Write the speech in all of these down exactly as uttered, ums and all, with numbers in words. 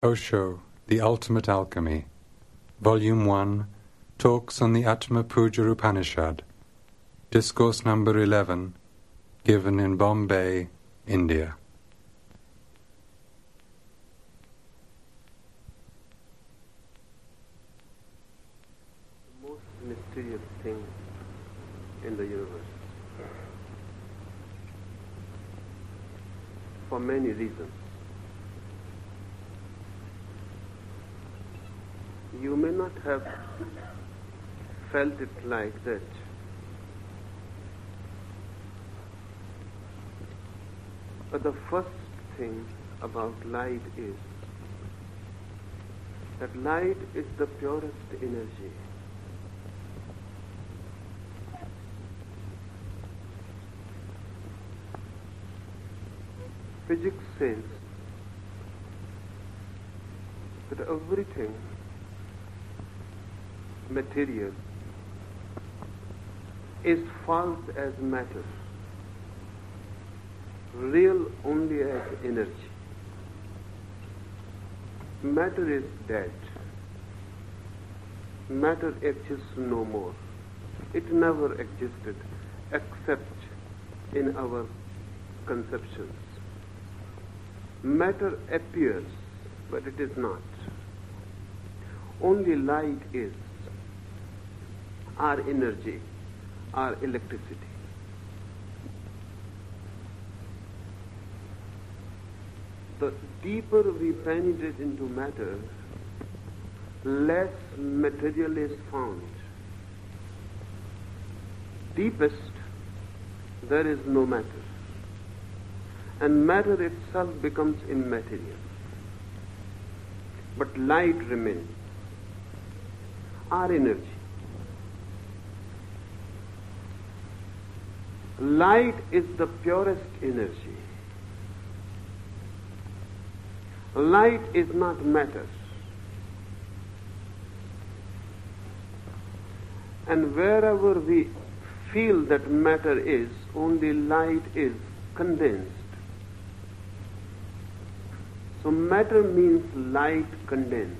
Osho, The Ultimate Alchemy, Volume one, Talks on the Atma Puja Upanishad, Discourse number eleven, given in Bombay, India. The most mysterious thing in the universe, for many reasons. You may not have felt it like that, but the first thing about light is that light is the purest energy. Physics says that everything material is false as matter, real only as energy. Matter is dead. Matter exists no more. It never existed except in our conceptions. Matter appears, but it is not. Only light is. Our energy, our electricity. The deeper we penetrate into matter, less material is found. Deepest, there is no matter. And matter itself becomes immaterial. But light remains. Our energy. Light is the purest energy. Light is not matter. And wherever we feel that matter is, only light is condensed. So matter means light condensed.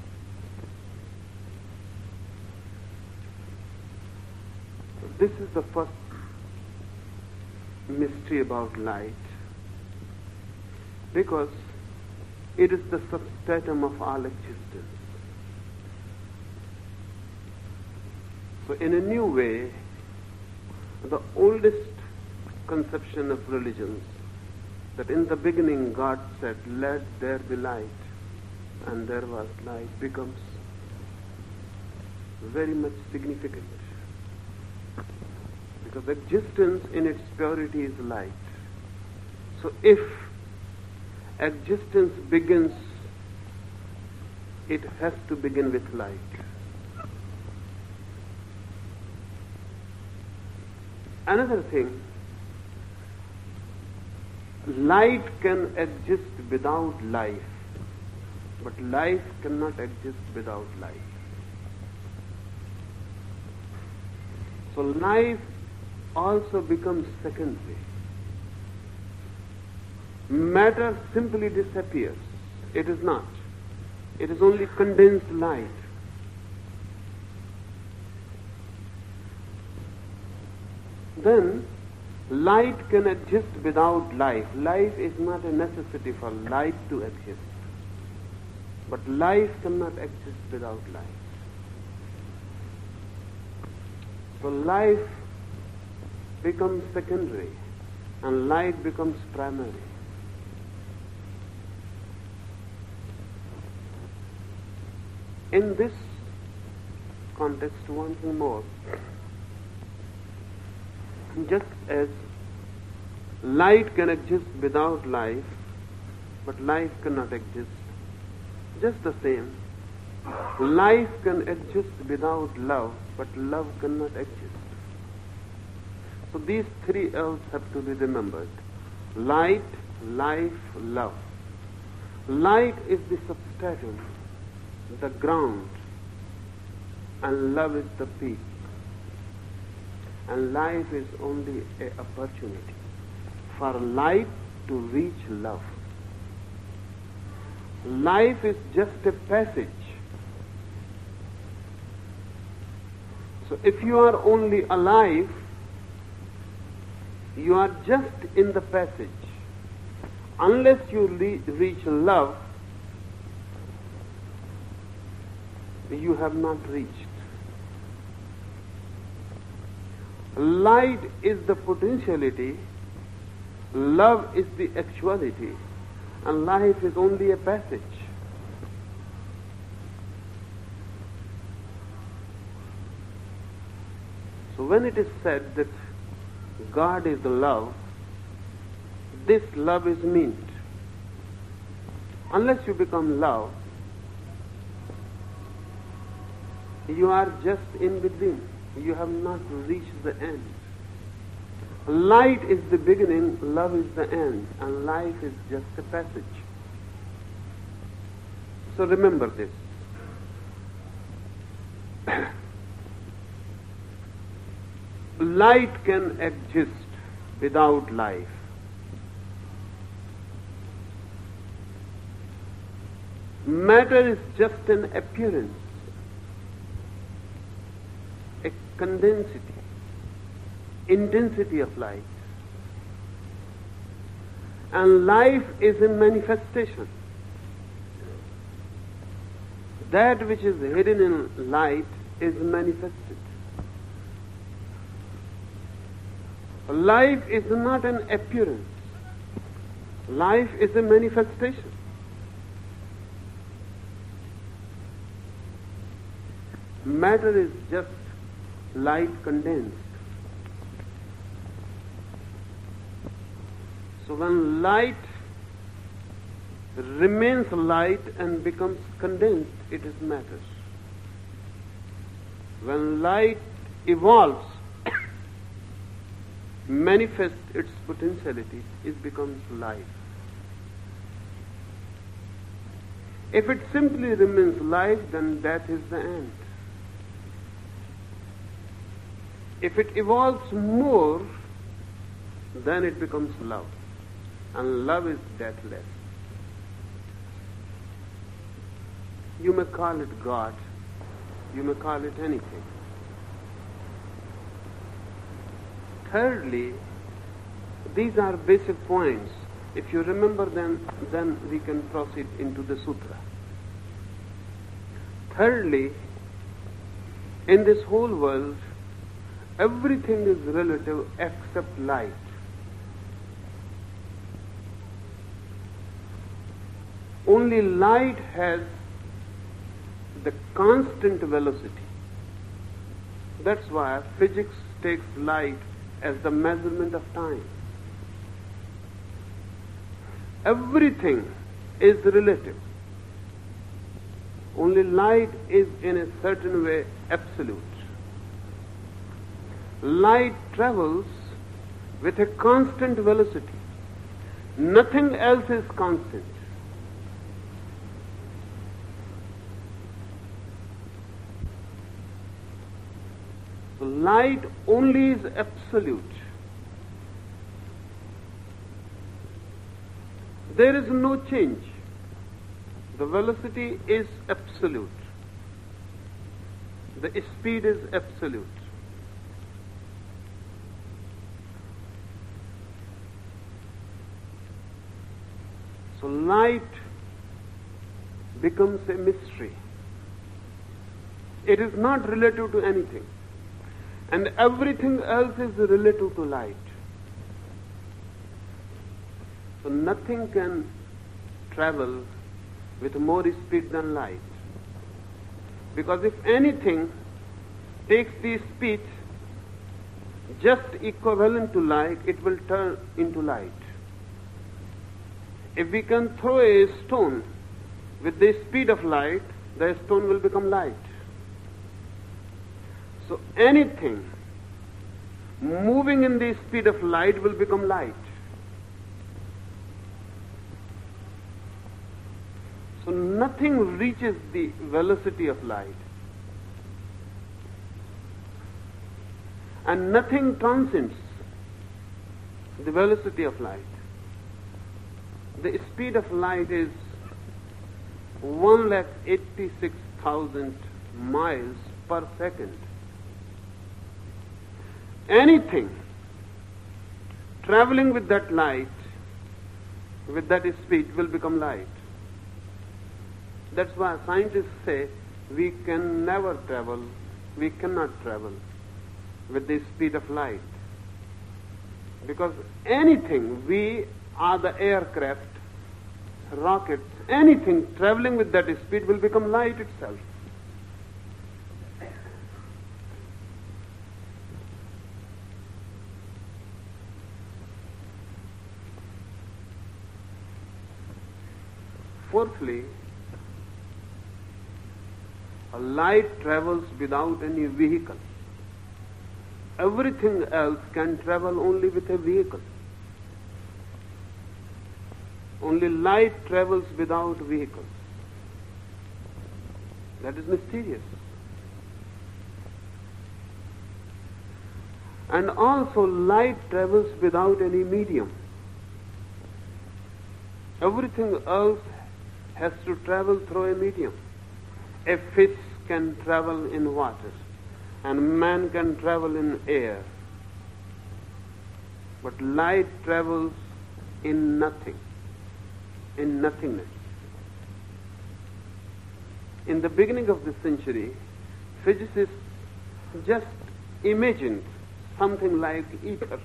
This is the first mystery about light, because it is the substratum of all existence. So in a new way, the oldest conception of religions, that in the beginning God said, "Let there be light," and there was light, becomes very much significant. Because existence in its purity is light. So if existence begins, it has to begin with light. Another thing, light can exist without life, but life cannot exist without life. So life also becomes secondary. Matter simply disappears. It is not. It is only condensed light. Then, light can exist without life. Life is not a necessity for light to exist. But life cannot exist without life. So life becomes secondary and light becomes primary. In this context, one thing more. Just as light can exist without life, but life cannot exist, just the same, life can exist without love, but love cannot exist. So these three L's have to be remembered. Light, life, love. Light is the substratum, the ground, and love is the peak. And life is only an opportunity for light to reach love. Life is just a passage. So if you are only alive, you are just in the passage. Unless you re- reach love, you have not reached. Light is the potentiality, love is the actuality, and life is only a passage. So when it is said that God is love, this love is meant. Unless you become love, you are just in between. You have not reached the end. Light is the beginning, love is the end, and life is just a passage. So remember this. Light can exist without life. Matter is just an appearance, a condensity, intensity of light. And life is a manifestation. That which is hidden in light is manifested. Life is not an appearance. Life is a manifestation. Matter is just light condensed. So when light remains light and becomes condensed, it is matter. When light evolves, manifests its potentiality, it becomes life. If it simply remains life, then death is the end. If it evolves more, then it becomes love. And love is deathless. You may call it God. You may call it anything. Thirdly, these are basic points. If you remember them, then we can proceed into the sutra. Thirdly, in this whole world, everything is relative except light. Only light has the constant velocity. That's why physics takes light as the measurement of time. Everything is relative. Only light is in a certain way absolute. Light travels with a constant velocity. Nothing else is constant. So light only is absolute. There is no change. The velocity is absolute. The speed is absolute. So light becomes a mystery. It is not relative to anything. And everything else is relative to light. So nothing can travel with more speed than light. Because if anything takes the speed just equivalent to light, it will turn into light. If we can throw a stone with the speed of light, the stone will become light. So anything moving in the speed of light will become light. So nothing reaches the velocity of light. And nothing transcends the velocity of light. The speed of light is one lakh eighty-six thousand miles per second. Anything traveling with that light, with that speed, will become light. That's why scientists say we can never travel, we cannot travel with the speed of light. Because anything, we are the aircraft, rockets, anything traveling with that speed will become light itself. Fourthly, a light travels without any vehicle. Everything else can travel only with a vehicle. Only light travels without vehicles. That is mysterious. And also light travels without any medium. Everything else has to travel through a medium. A fish can travel in water, and man can travel in air. But light travels in nothing, in nothingness. In the beginning of the century, physicists just imagined something like ether.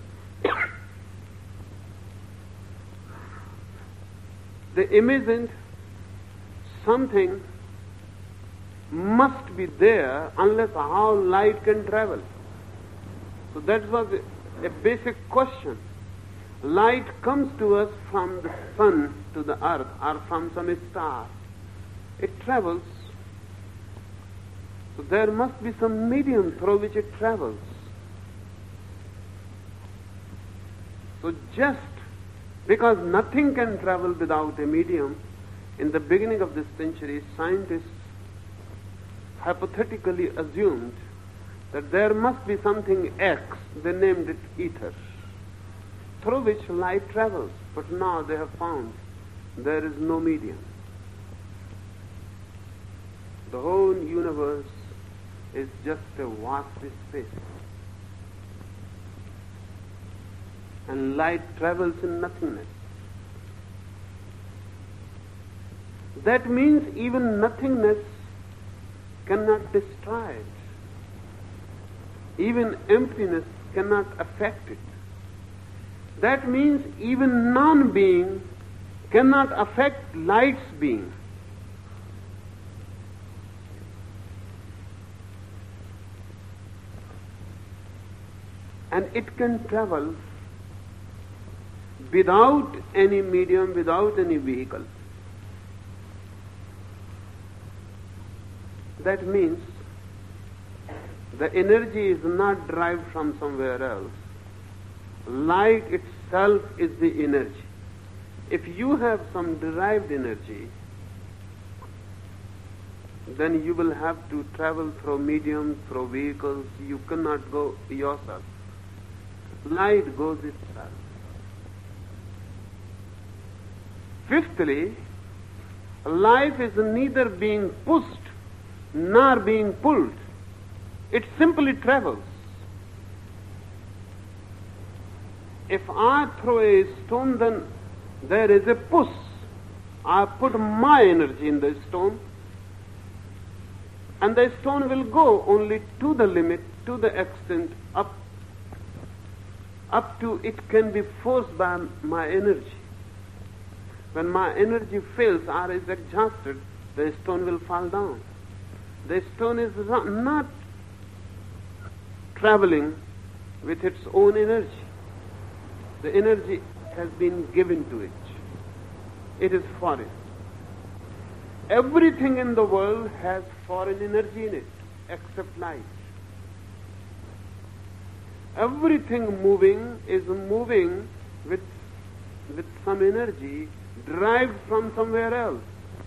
They imagined something must be there unless how light can travel. So that was a, a basic question. Light comes to us from the sun to the earth or from some star. It travels. So there must be some medium through which it travels. So just because nothing can travel without a medium, in the beginning of this century, scientists hypothetically assumed that there must be something X, they named it ether, through which light travels. But now they have found there is no medium. The whole universe is just a vast space. And light travels in nothingness. That means even nothingness cannot destroy it. Even emptiness cannot affect it. That means even non-being cannot affect light's being. And it can travel without any medium, without any vehicle. That means the energy is not derived from somewhere else. Light itself is the energy. If you have some derived energy, then you will have to travel through mediums, through vehicles. You cannot go yourself. Light goes itself. Fifthly, life is neither being pushed nor being pulled. It simply travels. If I throw a stone, then there is a push. I put my energy in the stone, and the stone will go only to the limit, to the extent, up, up to it can be forced by my energy. When my energy fails or is exhausted, the stone will fall down. The stone is not traveling with its own energy. The energy has been given to it. It is foreign. Everything in the world has foreign energy in it, except light. Everything moving is moving with, with some energy derived from somewhere else.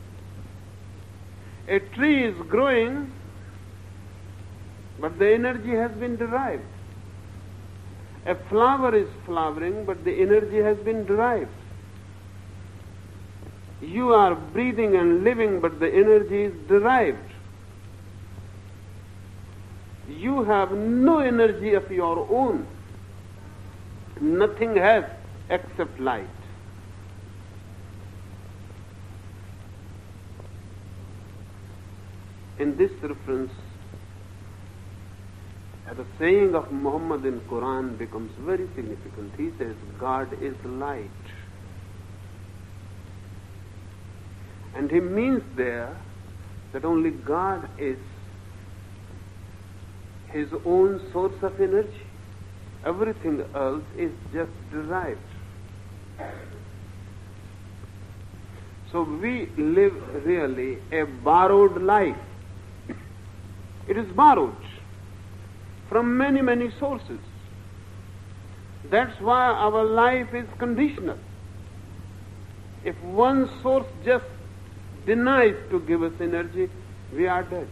A tree is growing, but the energy has been derived. A flower is flowering, but the energy has been derived. You are breathing and living, but the energy is derived. You have no energy of your own. Nothing has except light. In this reference, the saying of Muhammad in Quran becomes very significant. He says, God is light. And he means there that only God is his own source of energy. Everything else is just derived. So we live really a borrowed life. It is borrowed from many, many sources. That's why our life is conditional. If one source just denies to give us energy, we are dead.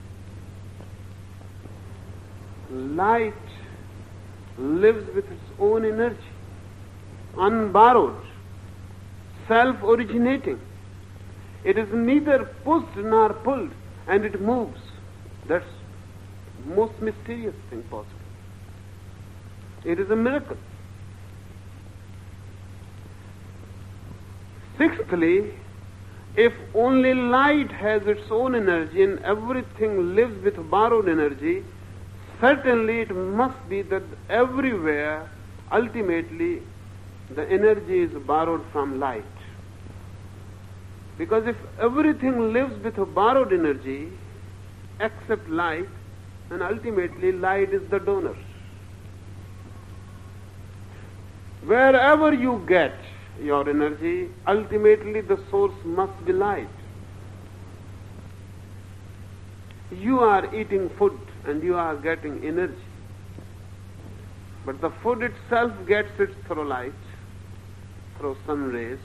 Light lives with its own energy, unborrowed, self-originating. It is neither pushed nor pulled, and it moves. That's the most mysterious thing possible. It is a miracle. Sixthly, if only light has its own energy and everything lives with borrowed energy, certainly it must be that everywhere, ultimately, the energy is borrowed from light. Because if everything lives with a borrowed energy, except light, then ultimately light is the donor. Wherever you get your energy, ultimately the source must be light. You are eating food and you are getting energy. But the food itself gets it through light, through sun rays.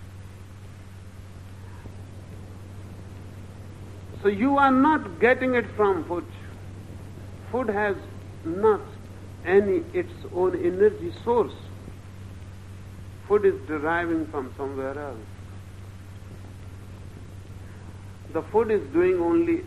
So you are not getting it from food. Food has not any its own energy source. Food is deriving from somewhere else. The food is doing only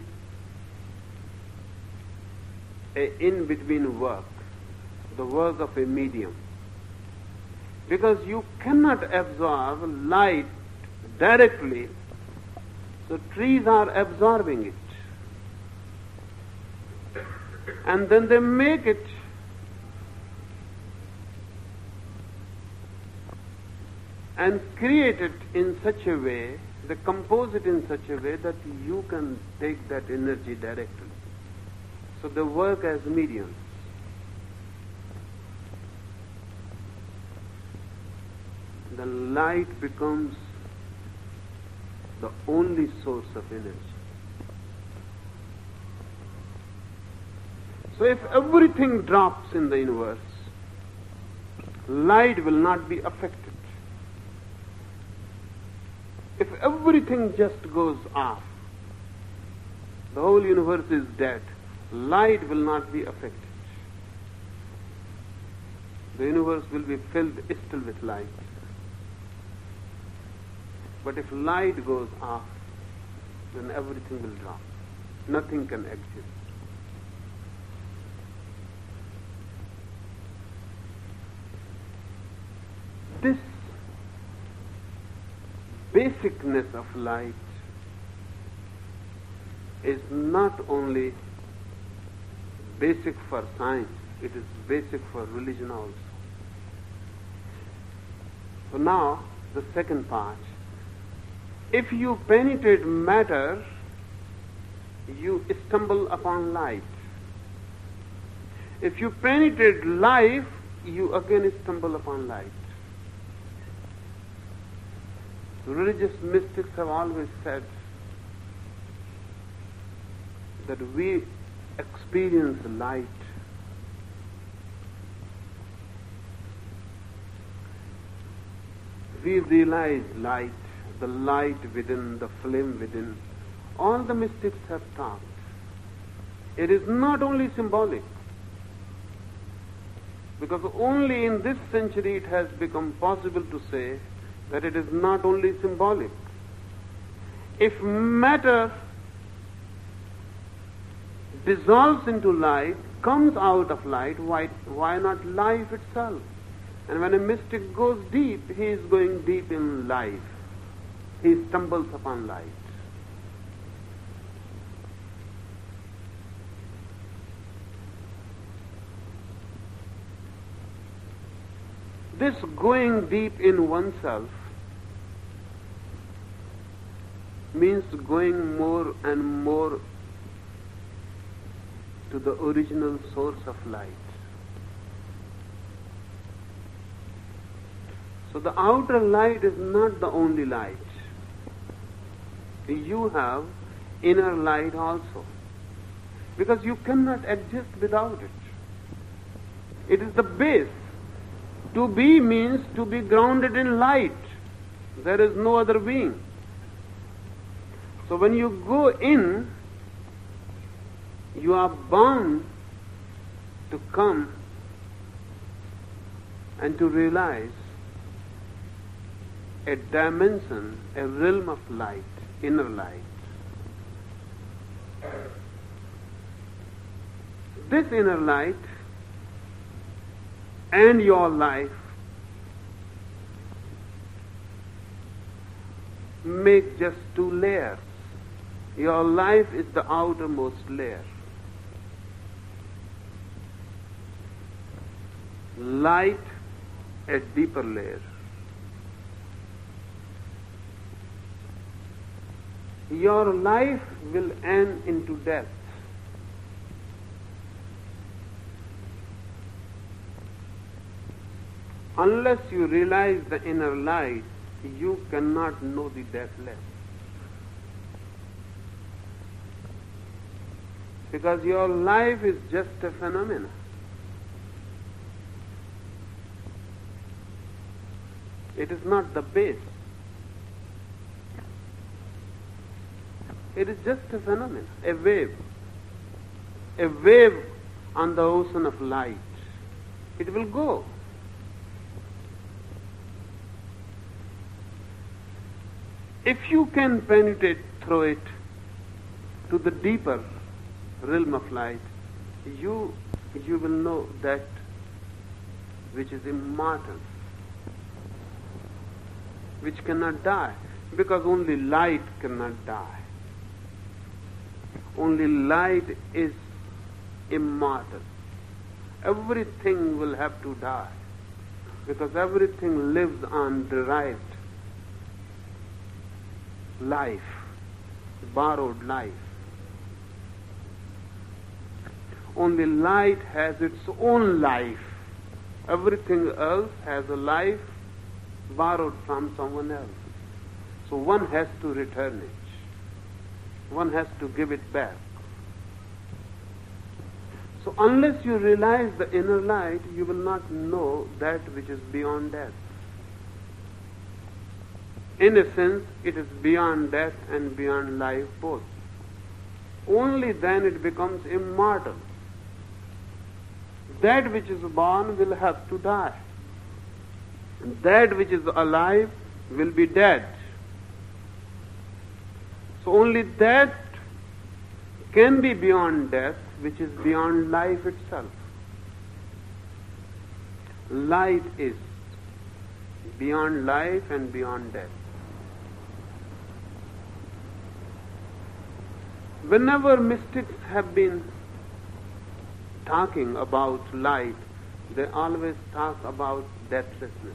a in-between work, the work of a medium. Because you cannot absorb light directly, so trees are absorbing it. And then they make it and create it in such a way, they compose it in such a way that you can take that energy directly. So they work as mediums. The light becomes the only source of energy. So if everything drops in the universe, light will not be affected. If everything just goes off, the whole universe is dead, light will not be affected. The universe will be filled still with light. But if light goes off, then everything will drop. Nothing can exist. This basicness of light is not only basic for science, it is basic for religion also. So now, the second part. If you penetrate matter, you stumble upon light. If you penetrate life, you again stumble upon light. Religious mystics have always said that we experience light. We realize light, the light within, the flame within. All the mystics have taught. It is not only symbolic, because only in this century it has become possible to say that it is not only symbolic, If matter dissolves into light, comes out of light, why, why not life itself? And when a mystic goes deep, he is going deep in life. He stumbles upon light. This going deep in oneself means going more and more to the original source of light. So the outer light is not the only light. You have inner light also, because you cannot exist without it. It is the base. To be means to be grounded in light. There is no other being. So when you go in, you are bound to come and to realize a dimension, a realm of light, inner light. This inner light and your life make just two layers. Your life is the outermost layer. Light, a deeper layer. Your life will end into death. Unless you realize the inner light, you cannot know the deathless. Because your life is just a phenomenon. It is not the base. It is just a phenomenon, a wave. A wave on the ocean of light. It will go. If you can penetrate through it to the deeper realm of light, you you will know that which is immortal, which cannot die, because only light cannot die. Only light is immortal. Everything will have to die, because everything lives on derived life, borrowed life. Only light has its own life. Everything else has a life borrowed from someone else. So one has to return it. One has to give it back. So unless you realize the inner light, you will not know that which is beyond death. In a sense, it is beyond death and beyond life both. Only then it becomes immortal. That which is born will have to die. And that which is alive will be dead. So only that can be beyond death, which is beyond life itself. Light is beyond life and beyond death. Whenever mystics have been talking about light, they always talk about deathlessness.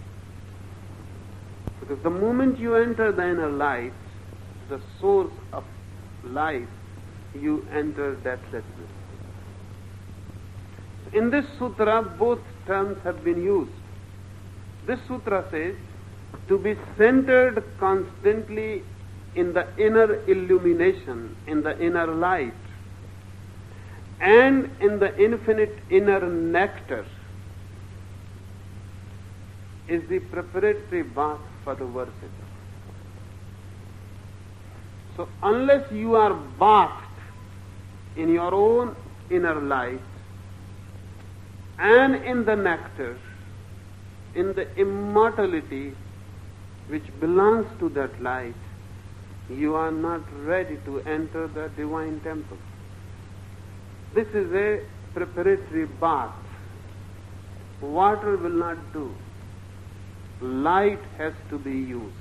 Because the moment you enter the inner light, the source of life, you enter deathlessness. In this sutra, both terms have been used. This sutra says, to be centered constantly in the inner illumination, in the inner light, and in the infinite inner nectar is the preparatory bath for the worship. So unless you are bathed in your own inner light and in the nectar, in the immortality which belongs to that light, you are not ready to enter the divine temple. This is a preparatory bath. Water will not do. Light has to be used.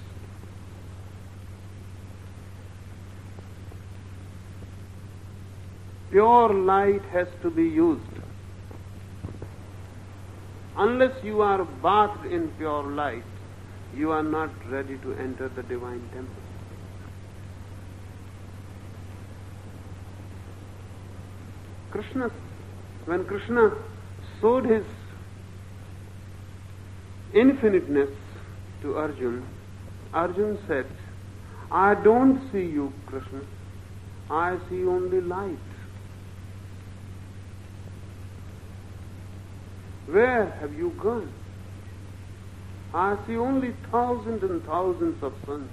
Pure light has to be used. Unless you are bathed in pure light, you are not ready to enter the divine temple. Krishna, when Krishna showed his infiniteness to Arjuna, Arjuna said, I don't see you, Krishna. I see only light. Where have you gone? I see only thousands and thousands of suns.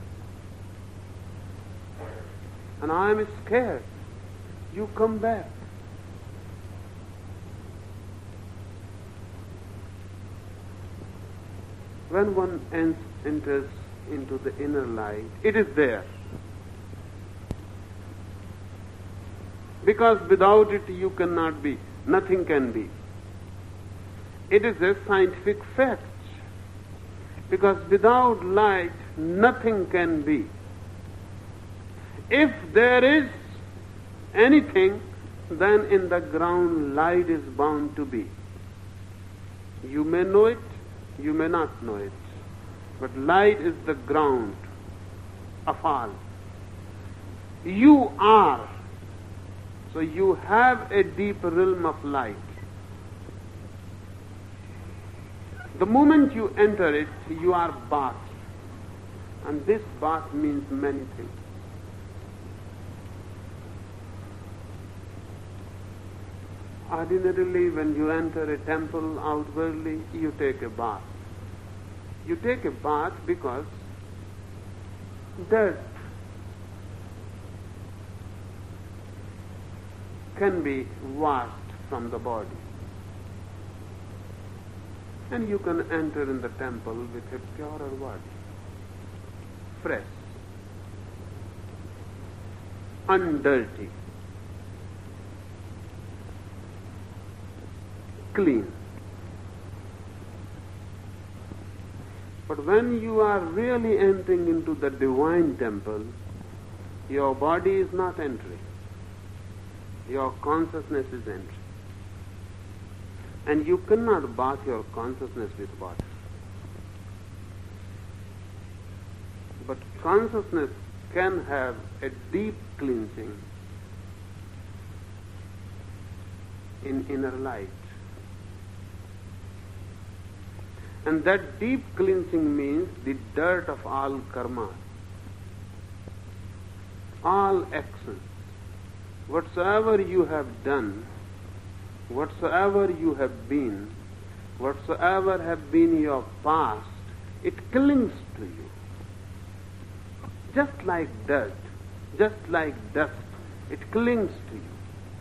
And I am scared. You come back. When one enters into the inner light, it is there. Because without it you cannot be. Nothing can be. It is a scientific fact. Because without light, nothing can be. If there is anything, then in the ground light is bound to be. You may know it, you may not know it. But light is the ground of all. You are. So you have a deep realm of light. The moment you enter it, you are bathed. And this bath means many things. Ordinarily, when you enter a temple outwardly, you take a bath. You take a bath because dirt can be washed from the body. And you can enter in the temple with a purer body, fresh, undirty, clean. But when you are really entering into the divine temple, your body is not entering. Your consciousness is entering. And you cannot bath your consciousness with water. But consciousness can have a deep cleansing in inner light. And that deep cleansing means the dirt of all karma, all actions. Whatsoever you have done, whatsoever you have been, whatsoever have been your past, it clings to you. Just like dirt, just like dust, it clings to you.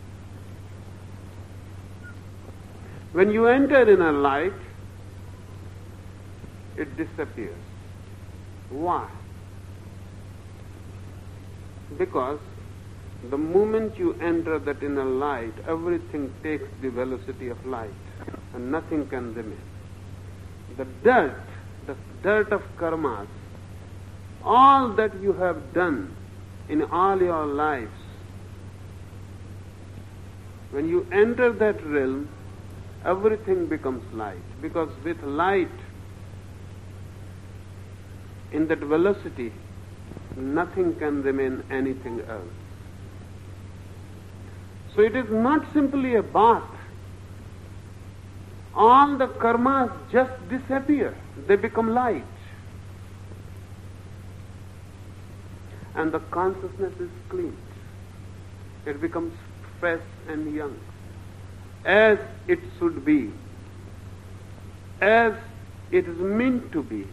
When you enter inner light, it disappears. Why? Because the moment you enter that inner light, everything takes the velocity of light, and nothing can remain. The dirt, the dirt of karmas, all that you have done in all your lives, when you enter that realm, everything becomes light. Because with light, in that velocity, nothing can remain anything else. So it is not simply a bath. All the karmas just disappear. They become light. And the consciousness is clean. It becomes fresh and young. As it should be. As it is meant to be.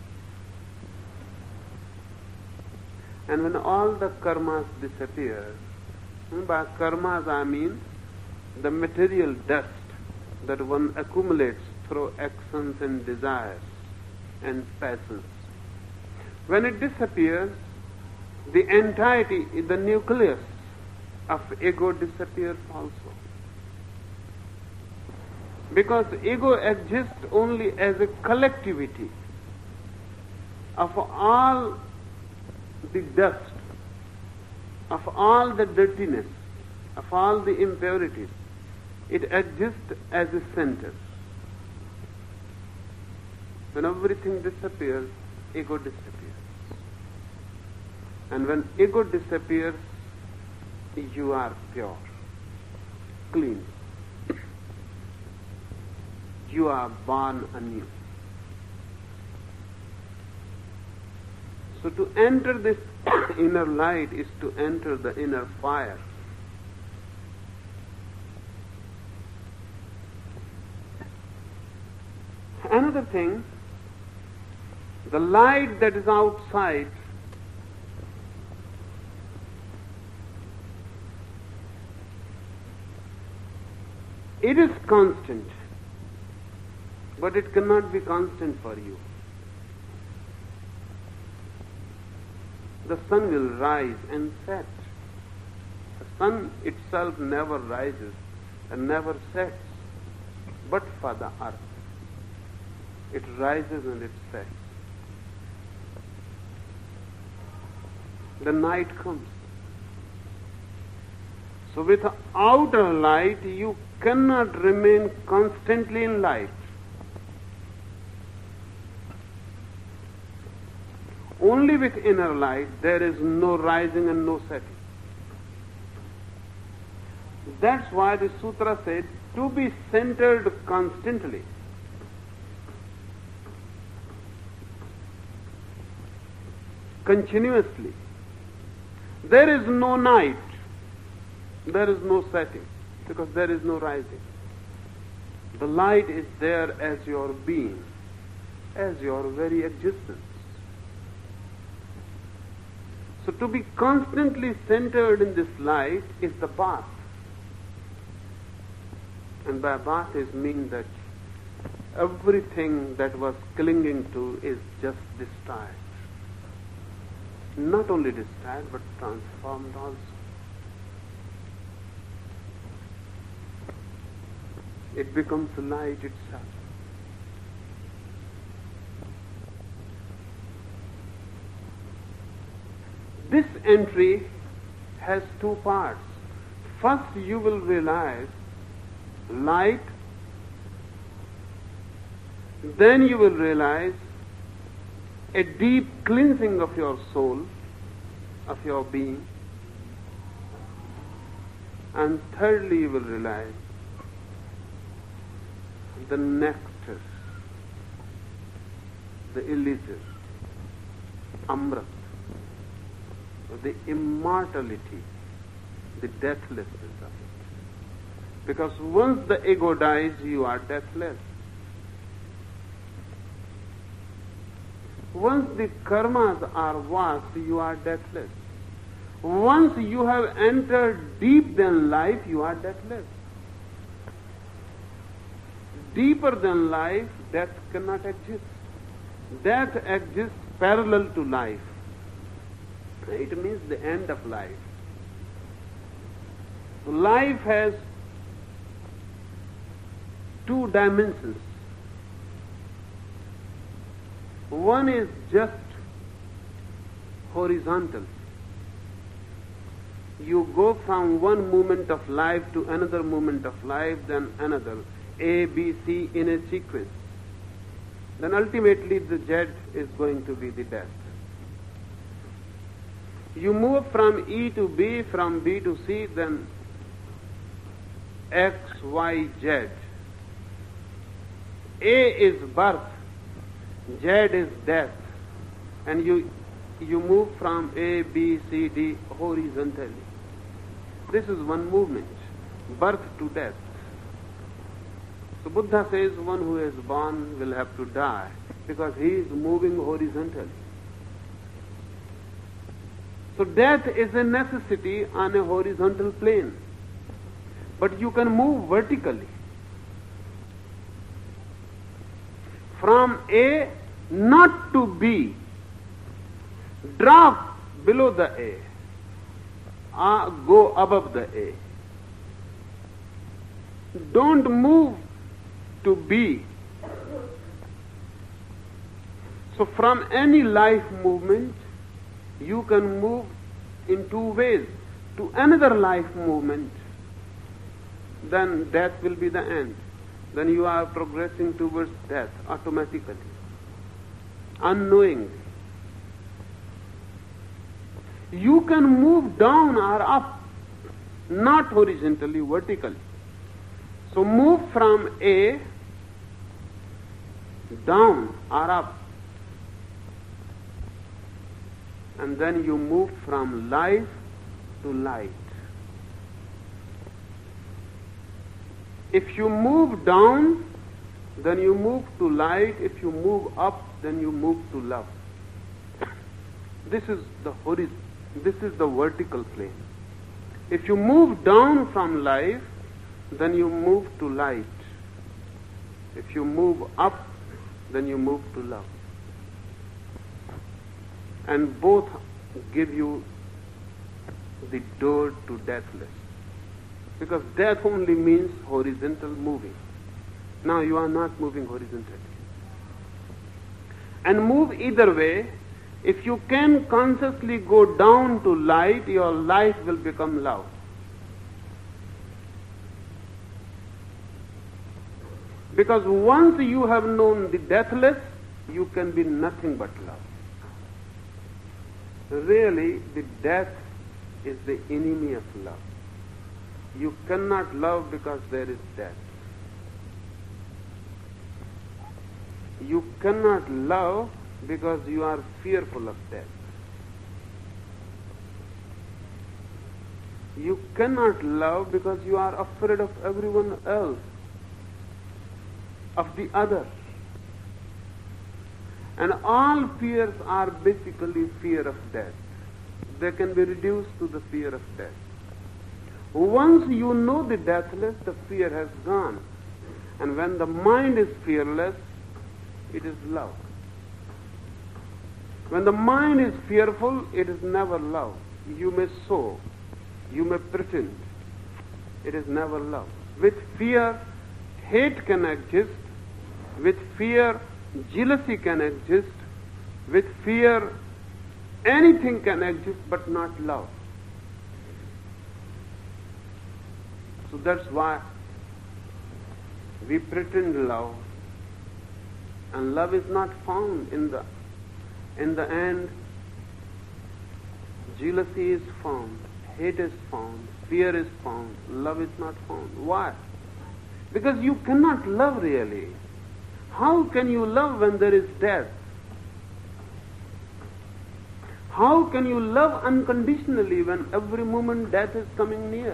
And when all the karmas disappear, by karmas I mean the material dust that one accumulates through actions and desires and passions. When it disappears, the entirety, the nucleus of ego disappears also. Because ego exists only as a collectivity of all the dust, of all the dirtiness, of all the impurities. It exists as a center. When everything disappears, ego disappears. And when ego disappears, you are pure, clean. You are born anew. So to enter this inner light is to enter the inner fire. Another thing, the light that is outside it is constant, but it cannot be constant for you. The sun will rise and set. The sun itself never rises and never sets, but for the earth. It rises and it sets. The night comes. So with outer light, you cannot remain constantly in light. Only with inner light there is no rising and no setting. That's why the sutra said to be centered constantly. Continuously. There is no night. There is no setting, because there is no rising. The light is there as your being, as your very existence. So to be constantly centered in this light is the bath. And by bath is mean that everything that was clinging to is just discharged. Not only discharged, but transformed also. It becomes light itself. This entry has two parts. First, you will realize light. Then you will realize a deep cleansing of your soul, of your being. And thirdly, you will realize the nectar, the elixir, amrit, the immortality, the deathlessness of it. Because once the ego dies, you are deathless. Once the karmas are washed, you are deathless. Once you have entered deep than life, you are deathless. Deeper than life, death cannot exist. Death exists parallel to life. It means the end of life. Life has two dimensions. One is just horizontal. You go from one moment of life to another moment of life, then another. A, B, C in a sequence. Then ultimately the Z is going to be the death. You move from E to B, from B to C, then X, Y, Z. A is birth, Z is death. And you, you move from A, B, C, D horizontally. This is one movement, birth to death. So Buddha says one who is born will have to die because he is moving horizontally. So death is a necessity on a horizontal plane. But you can move vertically. From A not to B. Drop below the A. Uh, go above the A. Don't move to B. So from any life movement, you can move in two ways. To another life movement, then death will be the end. Then you are progressing towards death automatically, unknowingly. You can move down or up, not horizontally, vertically. So move from A down or up. And then you move from life to light. If you move down, then you move to light. If you move up, then you move to love. This is the horizon. This is the vertical plane. If you move down from life, then you move to light. If you move up, then you move to love. And both give you the door to deathless. Because death only means horizontal moving. Now you are not moving horizontally. And move either way. If you can consciously go down to light, your life will become love. Because once you have known the deathless, you can be nothing but love. Really, the death is the enemy of love. You cannot love because there is death. You cannot love because you are fearful of death. You cannot love because you are afraid of everyone else, of the other. And all fears are basically fear of death. They can be reduced to the fear of death. Once you know the deathless, the fear has gone. And when the mind is fearless, it is love. When the mind is fearful, it is never love. You may sow, you may pretend. It is never love. With fear, hate can exist. With fear, jealousy can exist. With fear, anything can exist, but not love. So that's why we pretend love, and love is not found in the in the end. Jealousy is found, hate is found, fear is found, love is not found. Why? Because you cannot love really. How can you love when there is death? How can you love unconditionally when every moment death is coming near?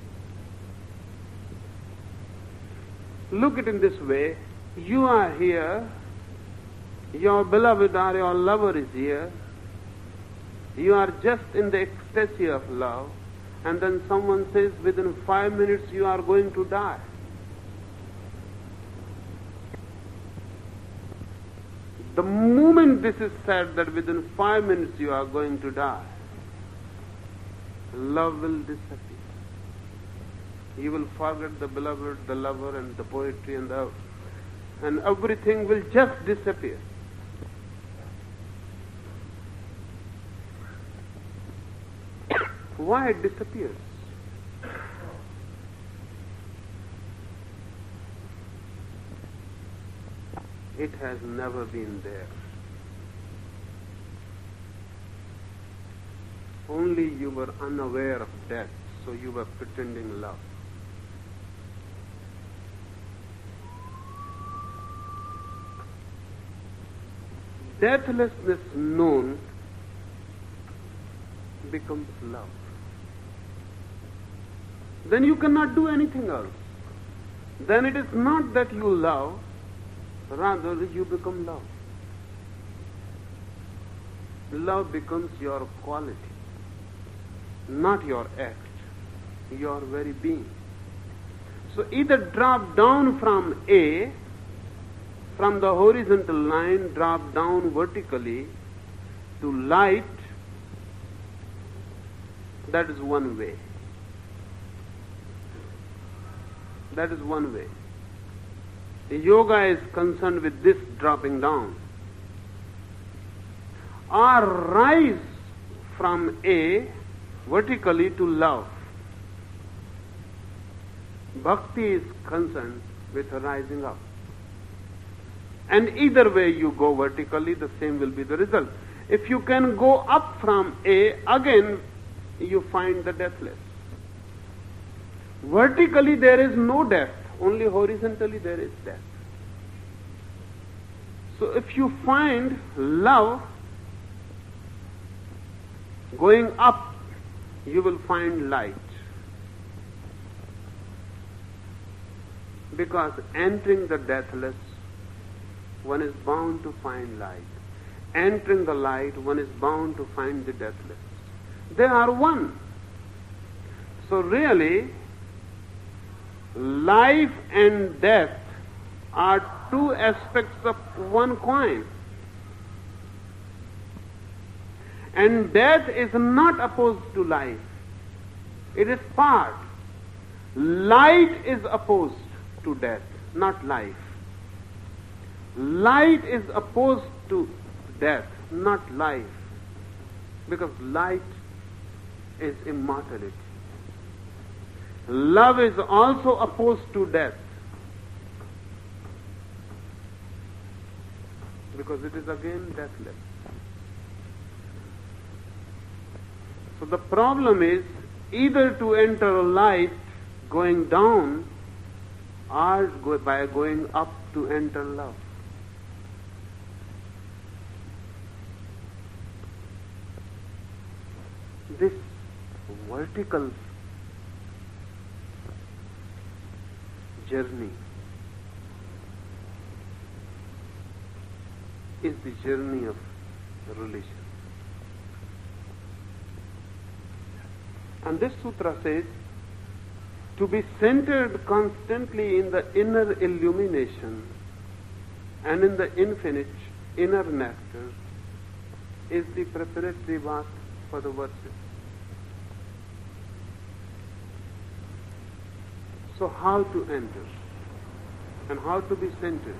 Look at it in this way. You are here. Your beloved or your lover is here. You are just in the ecstasy of love. And then someone says within five minutes you are going to die. The moment this is said that within five minutes you are going to die, love will disappear. You will forget the beloved, the lover, and the poetry, and the, and everything will just disappear. Why it disappears? It has never been there. Only you were unaware of death, so you were pretending love. Deathlessness known becomes love. Then you cannot do anything else. Then it is not that you love, rather you become love. Love becomes your quality, not your act, your very being. So either drop down from A, from the horizontal line, drop down vertically to light, That is one way. That is one way. The yoga is concerned with this dropping down. Or rise from A vertically to love. Bhakti is concerned with rising up. And either way you go vertically, the same will be the result. If you can go up from A, again you find the deathless. Vertically there is no death, only horizontally there is death. So if you find love going up, you will find light. Because entering the deathless, one is bound to find light. Entering the light, one is bound to find the deathless. They are one. So really, life and death are two aspects of one coin. And death is not opposed to life. It is part. Light is opposed to death, not life. Light is opposed to death, not life. Because light is immortality. Love is also opposed to death. Because it is again deathless. So the problem is either to enter light going down or go by going up to enter love. This vertical journey is the journey of religion. And this sutra says, to be centered constantly in the inner illumination and in the infinite inner nectar is the preparatory work for the verses. So how to enter and how to be centered?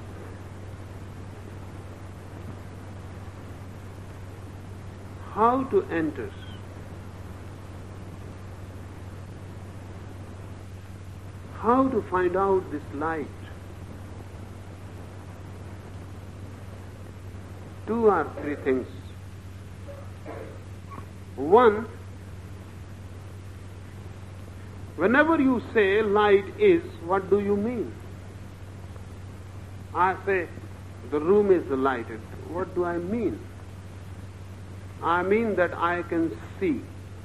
How to enter? How to find out this light? Two or three things. One, whenever you say light is, what do you mean? I say the room is lighted. What do I mean? I mean that I can see.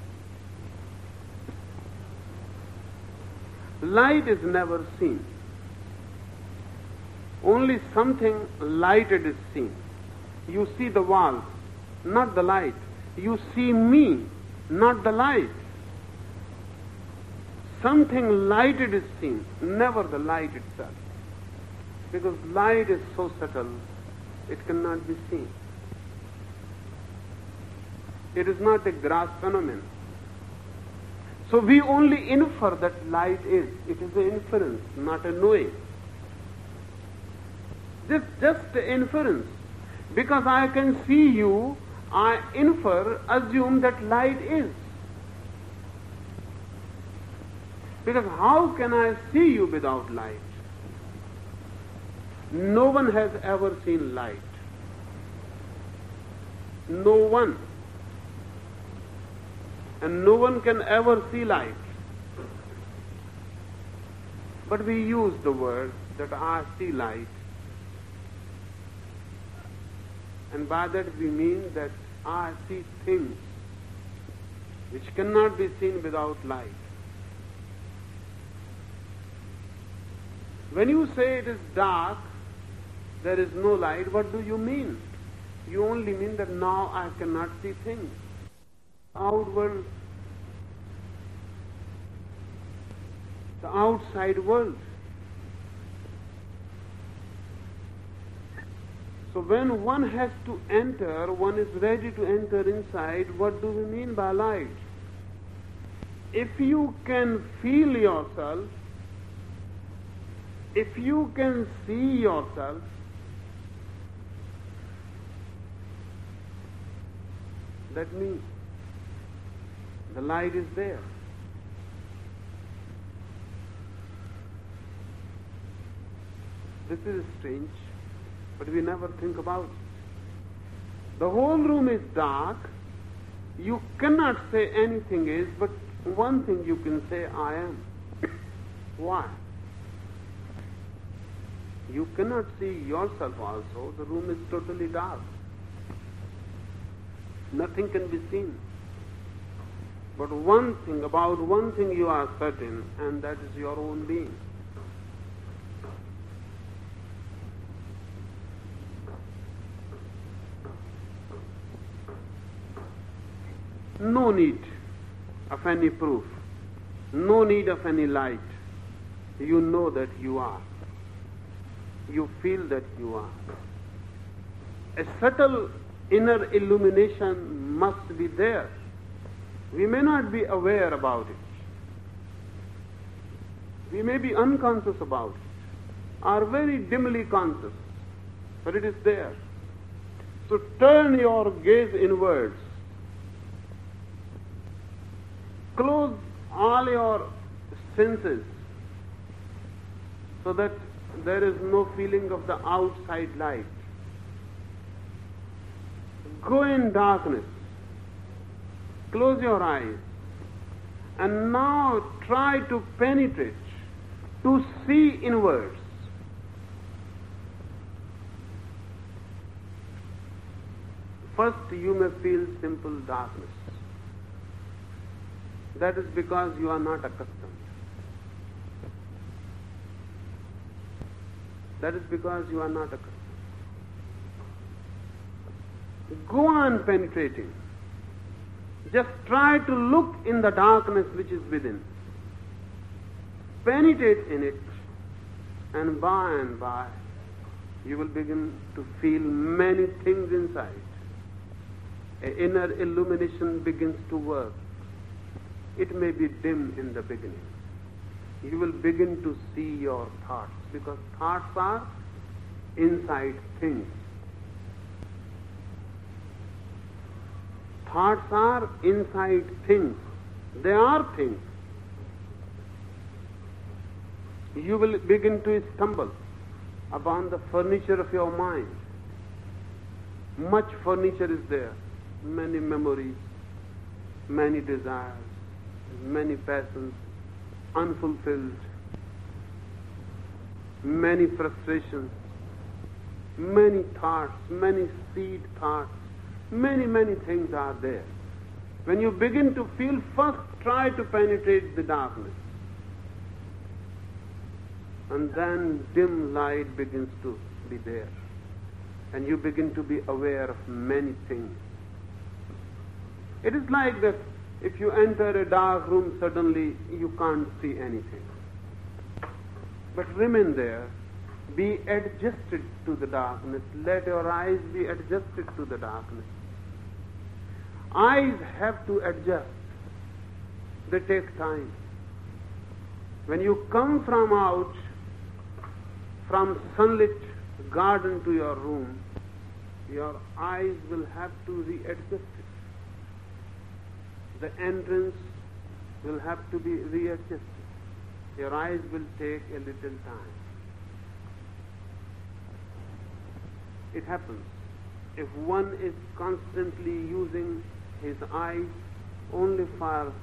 Light is never seen. Only something lighted is seen. You see the walls, not the light. You see me, not the light. Something lighted is seen, never the light itself. Because light is so subtle, it cannot be seen. It is not a gross phenomenon. So we only infer that light is. It is an inference, not a knowing. Just, just an inference. Because I can see you, I infer, assume that light is. Because how can I see you without light? No one has ever seen light. No one. And no one can ever see light. But we use the word that I see light. And by that we mean that I see things which cannot be seen without light. When you say it is dark, there is no light, what do you mean? You only mean that now I cannot see things. Outward, the outside world. So when one has to enter, one is ready to enter inside, what do we mean by light? if you can feel yourself, if you can see yourself, that means the light is there. This is strange, but we never think about it. The whole room is dark. You cannot say anything is, but one thing you can say, I am. Why? You cannot see yourself also. The room is totally dark. Nothing can be seen. But one thing, about one thing you are certain, and that is your own being. No need of any proof, no need of any light. You know that you are. You feel that you are. A subtle inner illumination must be there. We may not be aware about it. We may be unconscious about it, or very dimly conscious, but it is there. So turn your gaze inwards. Close all your senses so that there is no feeling of the outside light. Go in darkness. Close your eyes. And now try to penetrate, to see inwards. First you may feel simple darkness. That is because you are not accustomed. That is because you are not accustomed. Go on penetrating. Just try to look in the darkness which is within. Penetrate in it, and by and by you will begin to feel many things inside. An inner illumination begins to work. It may be dim in the beginning. You will begin to see your thoughts, because thoughts are inside things. Thoughts are inside things. They are things. You will begin to stumble upon the furniture of your mind. Much furniture is there. Many memories, many desires, many passions, unfulfilled, many frustrations, many thoughts, many seed thoughts, many, many things are there. When you begin to feel, first try to penetrate the darkness. And then dim light begins to be there. And you begin to be aware of many things. It is like that if you enter a dark room, suddenly you can't see anything. But remain there. Be adjusted to the darkness. Let your eyes be adjusted to the darkness. Eyes have to adjust. They take time. When you come from out, from sunlit garden to your room, your eyes will have to readjust it. The entrance will have to be readjusted. Your eyes will take a little time. It happens. If one is constantly using his eyes only for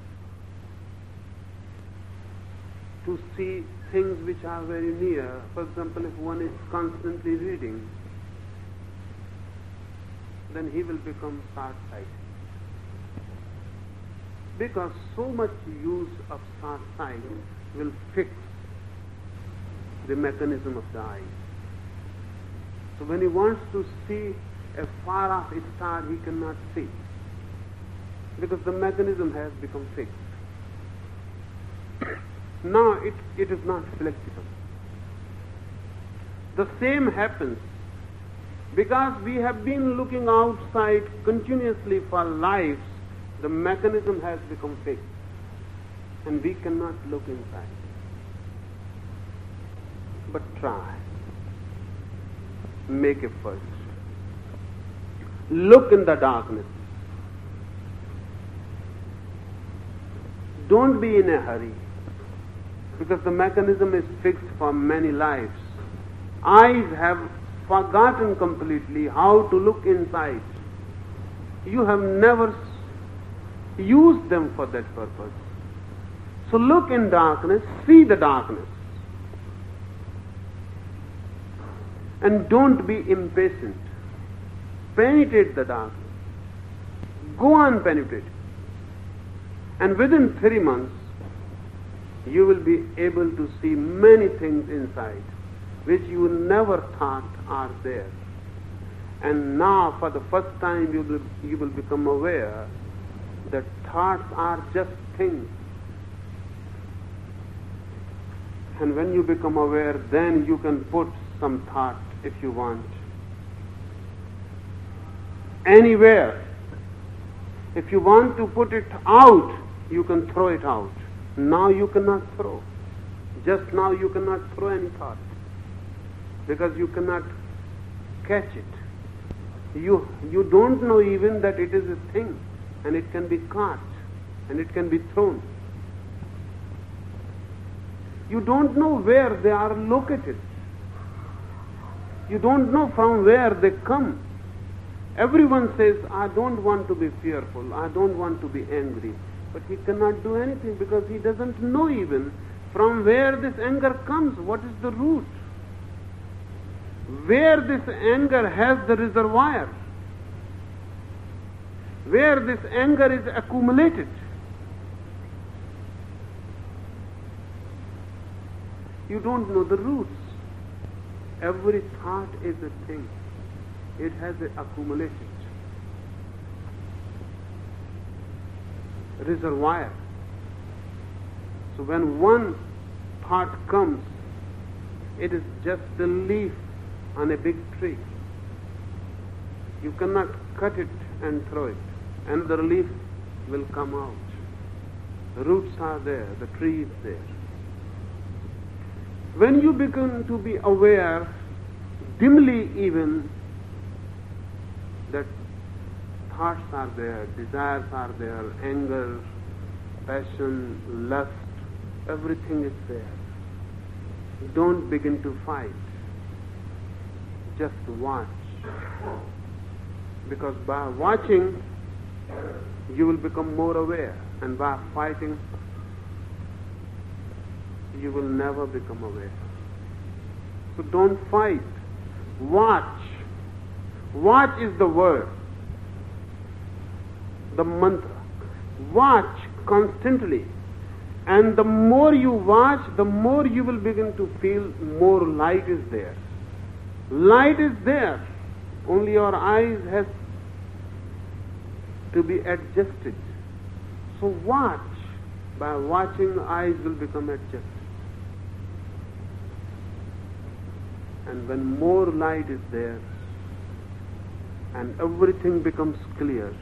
to see things which are very near, for example, if one is constantly reading, then he will become short-sighted. Because so much use of short sight will fix the mechanism of the eye. So when he wants to see a far-off star, he cannot see, because the mechanism has become fixed. Now it, it is not flexible. The same happens because we have been looking outside continuously for lives. The mechanism has become fixed. and we cannot look inside. But try. Make effort. Look in the darkness. Don't be in a hurry, because the mechanism is fixed for many lives. Eyes have forgotten completely how to look inside. You have never used them for that purpose. So look in darkness, see the darkness. And don't be impatient. Penetrate the darkness. Go on penetrating. And within three months, you will be able to see many things inside which you never thought are there. And now, for the first time, you will, you will become aware that thoughts are just things. And when you become aware, then you can put some thought, if you want, anywhere. If you want to put it out, you can throw it out. Now you cannot throw. Just now you cannot throw any thought, because you cannot catch it. You, you don't know even that it is a thing, and it can be caught, and it can be thrown. You don't know where they are located. You don't know from where they come. Everyone says, I don't want to be fearful, I don't want to be angry. But he cannot do anything, because he doesn't know even from where this anger comes. What is the root? Where this anger has the reservoir? Where this anger is accumulated? You don't know the roots. Every thought is a thing. It has an accumulated reservoir. So when one thought comes, it is just a leaf on a big tree. You cannot cut it and throw it. Another leaf will come out. The roots are there, the tree is there. When you begin to be aware, dimly even, that thoughts are there, desires are there, anger, passion, lust, everything is there. Don't begin to fight. Just watch. Because by watching, you will become more aware. And by fighting, you will never become aware. So don't fight. Watch. Watch is the word, the mantra. Watch constantly. And the more you watch, the more you will begin to feel more light is there. Light is there. Only your eyes has to be adjusted. So watch. By watching, eyes will become adjusted. And when more light is there, and everything becomes clear,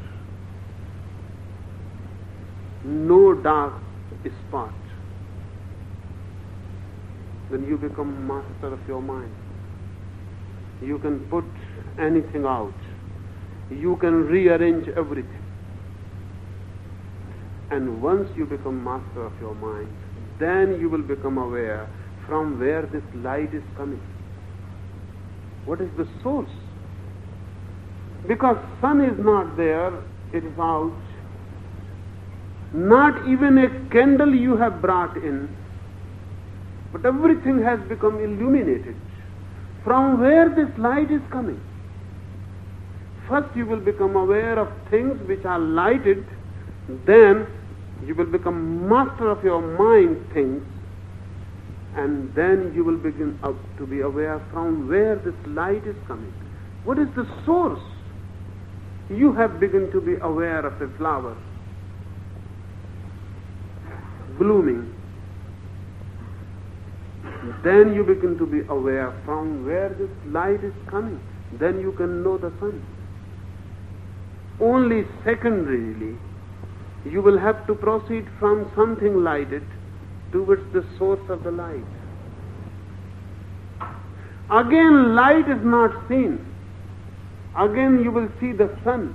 no dark spot, then you become master of your mind. You can put anything out. You can rearrange everything. And once you become master of your mind, then you will become aware from where this light is coming. What is the source? Because sun is not there, it is out. Not even a candle you have brought in, but everything has become illuminated. From where this light is coming? First you will become aware of things which are lighted, then you will become master of your mind things, and then you will begin up to be aware from where this light is coming. What is the source? You have begun to be aware of a flower blooming. Then you begin to be aware from where this light is coming. Then you can know the sun. Only secondarily You will have to proceed from something lighted towards the source of the light. Again, light is not seen. Again, you will see the sun.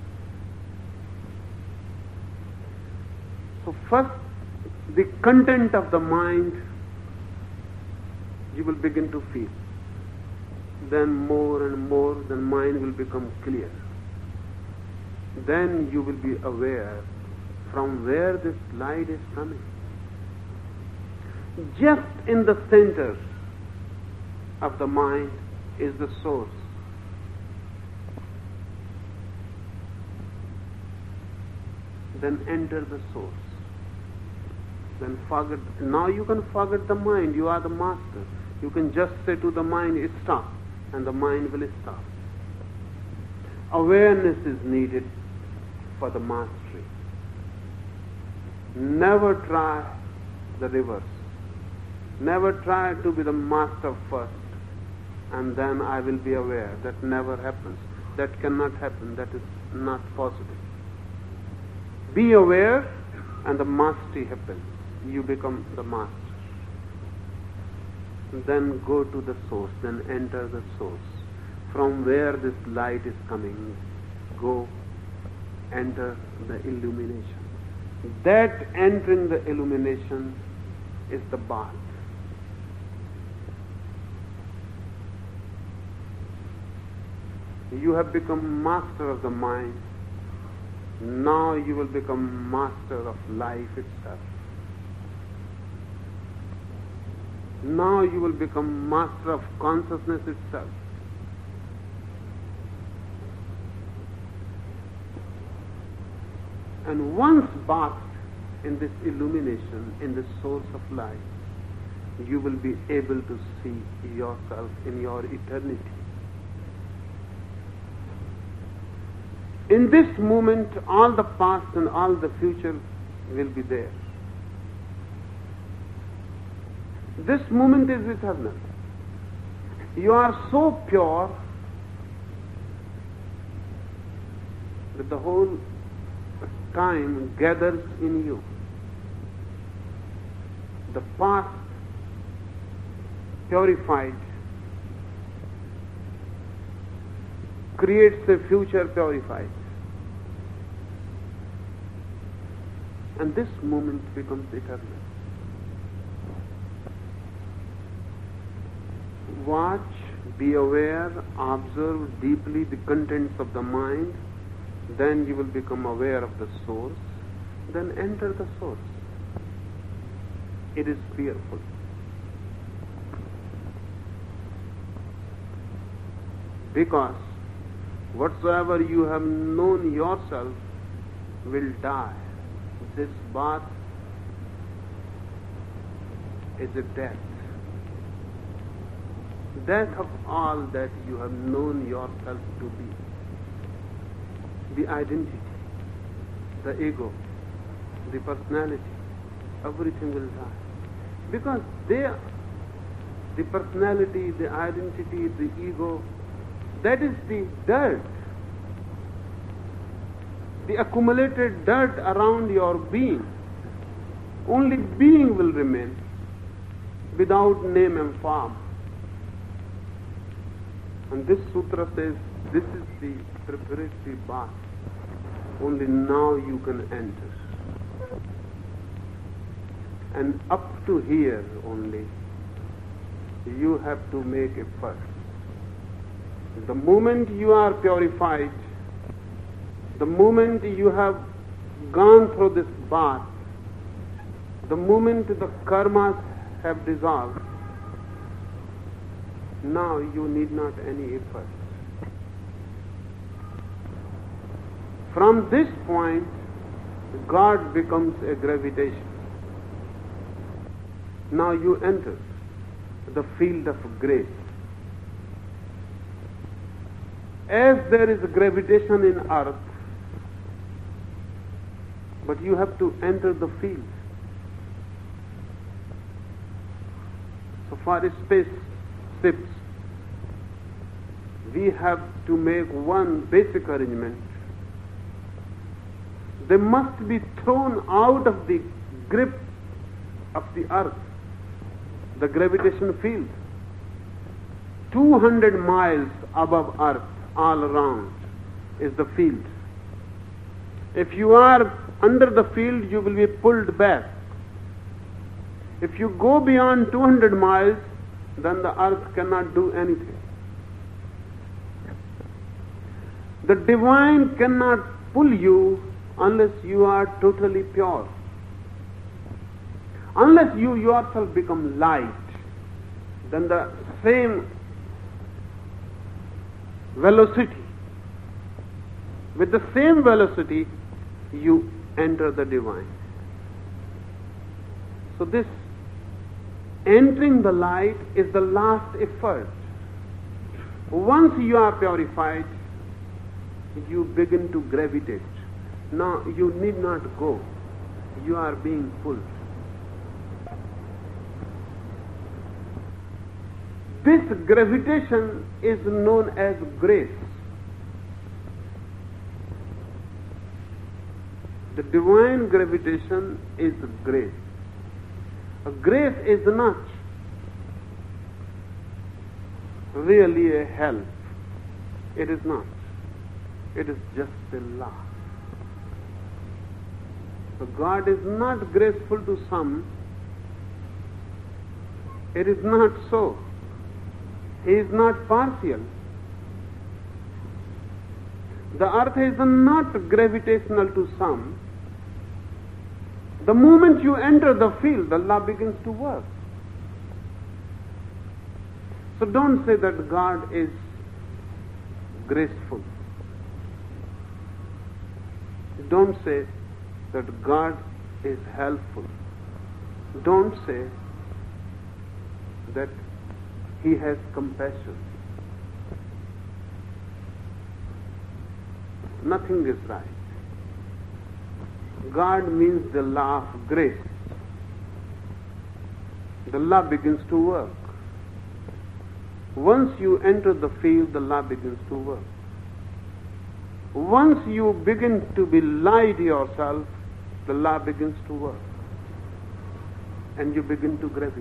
So first, the content of the mind you will begin to feel. Then more and more the mind will become clear. Then you will be aware from where this light is coming. Just in the center of the mind is the source. Then enter the source. Then forget. Now you can forget the mind. You are the master. You can just say to the mind, stop, and the mind will stop. Awareness is needed for the mastery. Never try the reverse. Never try to be the master first, and then I will be aware. That never happens. That cannot happen. That is not possible. Be aware, and the mastery happens. You become the master. Then go to the source. Then enter the source. From where this light is coming, go enter the illumination. That entering the illumination is the bath. You have become master of the mind. Now you will become master of life itself. Now you will become master of consciousness itself. And once bathed in this illumination, in the source of light, you will be able to see yourself in your eternity. In this moment, all the past and all the future will be there. This moment is eternal. You are so pure that the whole time gathers in you. The past purified creates a future purified. And this moment becomes eternal. Watch, be aware, observe deeply the contents of the mind, then you will become aware of the source, then enter the source. It is fearful. Because whatsoever you have known yourself will die. This bath is a death. Death of all that you have known yourself to be. The identity, the ego, the personality, everything will die. Because they, the personality, the identity, the ego, that is the dirt. The accumulated dirt around your being. Only being will remain without name and form. And this sutra says, this is the preparatory bath. Only now you can enter. And up to here only, you have to make effort. The moment you are purified, the moment you have gone through this bath, the moment the karmas have dissolved, now you need not any effort. From this point, God becomes a gravitation. Now you enter the field of grace. As there is gravitation in earth, but you have to enter the field. So for spaceships, we have to make one basic arrangement They must be thrown out of the grip of the earth, the gravitation field. two hundred miles above earth, all around, is the field. If you are under the field, you will be pulled back. If you go beyond two hundred miles, then the earth cannot do anything. The divine cannot pull you unless you are totally pure. Unless you yourself become light, then the same velocity, with the same velocity, you enter the divine. So this entering the light is the last effort. Once you are purified, you begin to gravitate. Now you need not go. You are being pulled. This gravitation is known as grace. The divine gravitation is grace. Grace is not really a help. It is not. It is just a law. So God is not graceful to some. It is not so. He is not partial. The earth is not gravitational to some. The moment you enter the field, the law begins to work. So don't say that God is graceful. Don't say that God is helpful. Don't say that He has compassion. Nothing is right. God means the law of grace. The law begins to work. Once you enter the field, the law begins to work. Once you begin to be light yourself, the law begins to work. And you begin to gravitate.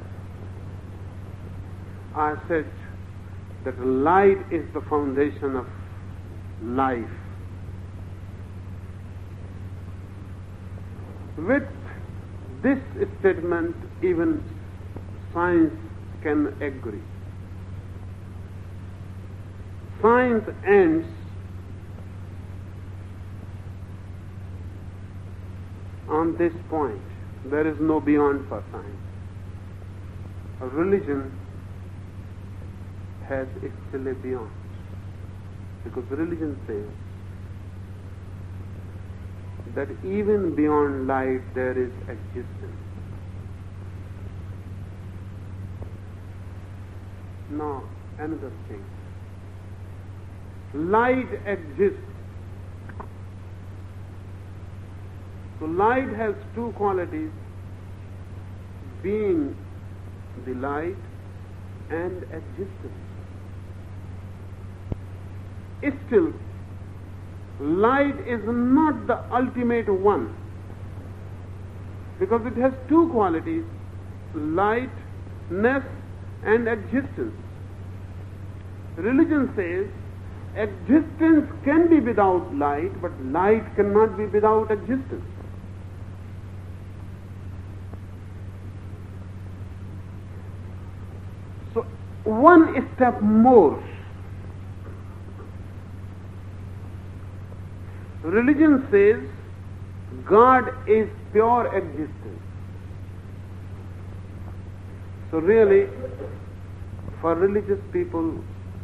I said that light is the foundation of life. With this statement, even science can agree. Science ends on this point. There is no beyond for science. A religion has still a beyond. Because religion says that even beyond light there is existence. Now, another thing. Light exists. So light has two qualities, being the light and existence. Still, light is not the ultimate one, because it has two qualities, lightness and existence. Religion says existence can be without light, but light cannot be without existence. So, one step more. Religion says God is pure existence. So really, for religious people,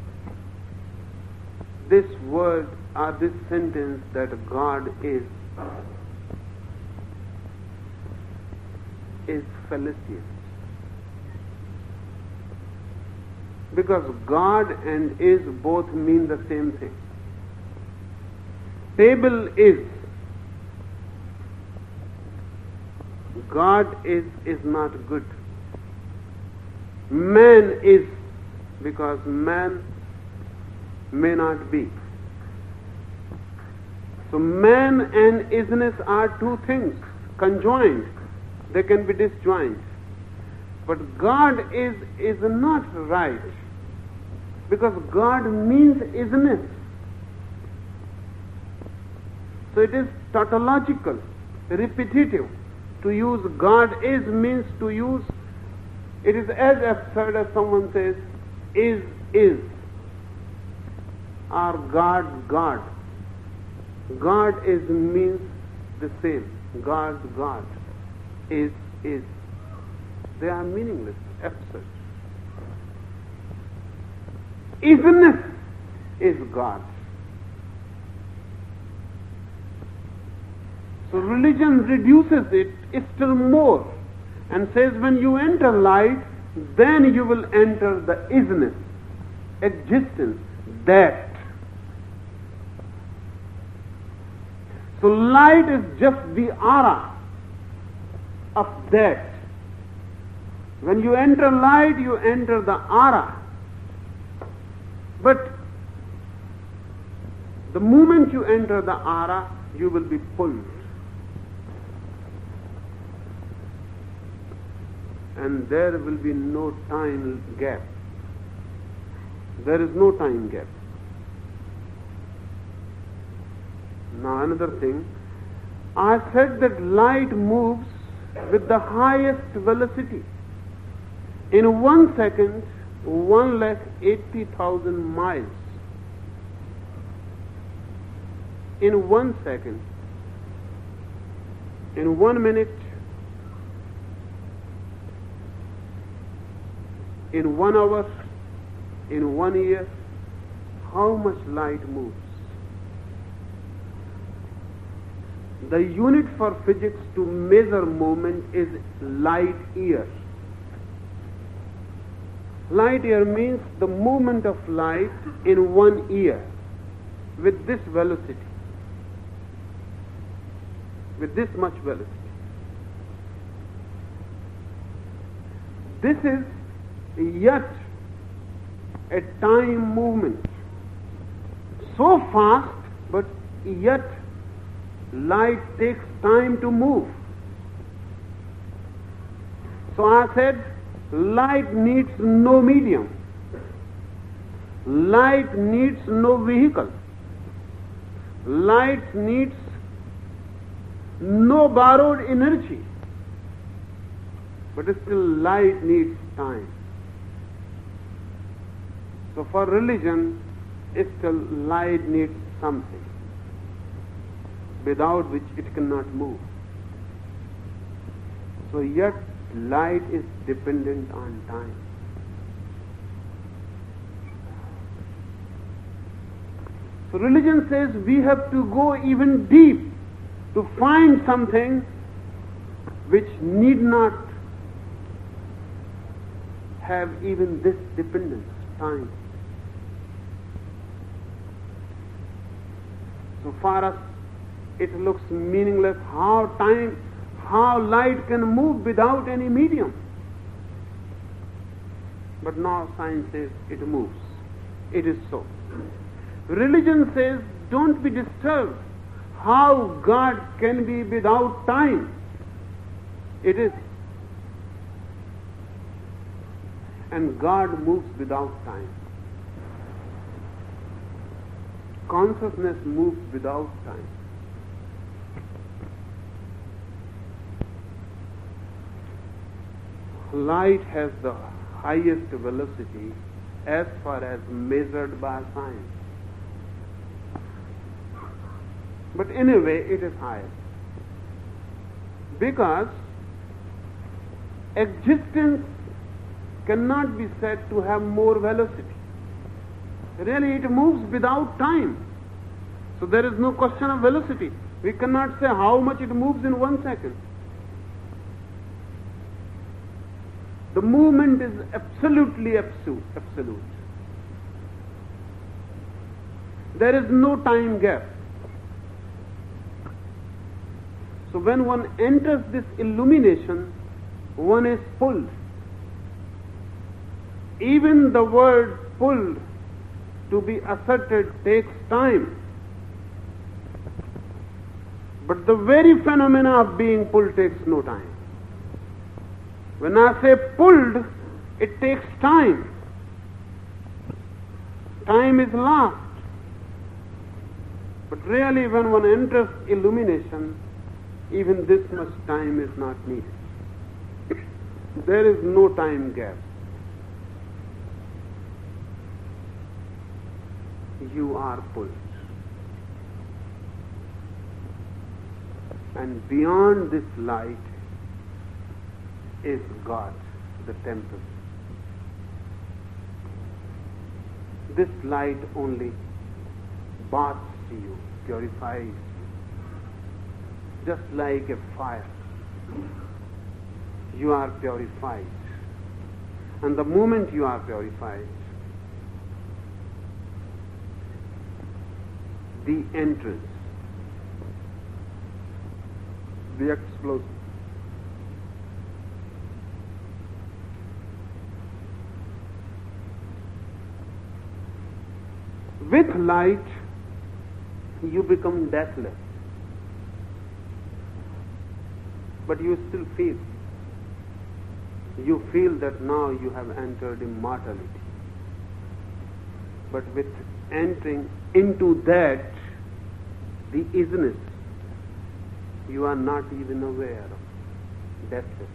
this word or this sentence that God is, is fallacious. Because God and is both mean the same thing. Table is. God is is not good. Man is, because man may not be. So man and isness are two things, conjoined. They can be disjoined. But God is is not right, because God means isness. So it is tautological, repetitive. To use God is means to use, it is as absurd as someone says, is, is, or God, God. God is means the same. God, God. Is, is. They are meaningless, absurd. Isness is God. So religion reduces it still more and says when you enter light, then you will enter the isness, existence, that. So light is just the aura of that. When you enter light, you enter the aura. But the moment you enter the aura, you will be pulled. And there will be no time gap. There is no time gap. Now another thing, I said that light moves with the highest velocity. In one second, one lakh eighty thousand miles. In one second. In one minute. In one hour. In one year. How much light moves? The unit for physics to measure movement is light year. Light year means the movement of light in one year with this velocity, with this much velocity. This is yet a time movement, so fast, but yet light takes time to move. So I said, light needs no medium. Light needs no vehicle. Light needs no borrowed energy. But still light needs time. So for religion, still light needs something, without which it cannot move. So yet light is dependent on time. So religion says we have to go even deep to find something which need not have even this dependence, time. So for us, it looks meaningless how time, how light can move without any medium. But now science says it moves. It is so. Religion says don't be disturbed. How God can be without time? It is. And God moves without time. Consciousness moves without time. Light has the highest velocity as far as measured by science. But anyway, it is higher. Because existence cannot be said to have more velocity. Really, it moves without time. So there is no question of velocity. We cannot say how much it moves in one second. The movement is absolutely absolute. absolute. There is no time gap. So when one enters this illumination, one is pulled. Even the word pulled to be asserted takes time. But the very phenomena of being pulled takes no time. When I say pulled, it takes time. Time is lost. But really, when one enters illumination, even this much time is not needed. There is no time gap. You are pulled. And beyond this light is God, the temple. This light only baths you, purifies you, just like a fire. You are purified. And the moment you are purified, the entrance, the explosion, with light you become deathless, but you still feel. You feel that now you have entered immortality. But with entering into that, the isness, you are not even aware of deathless.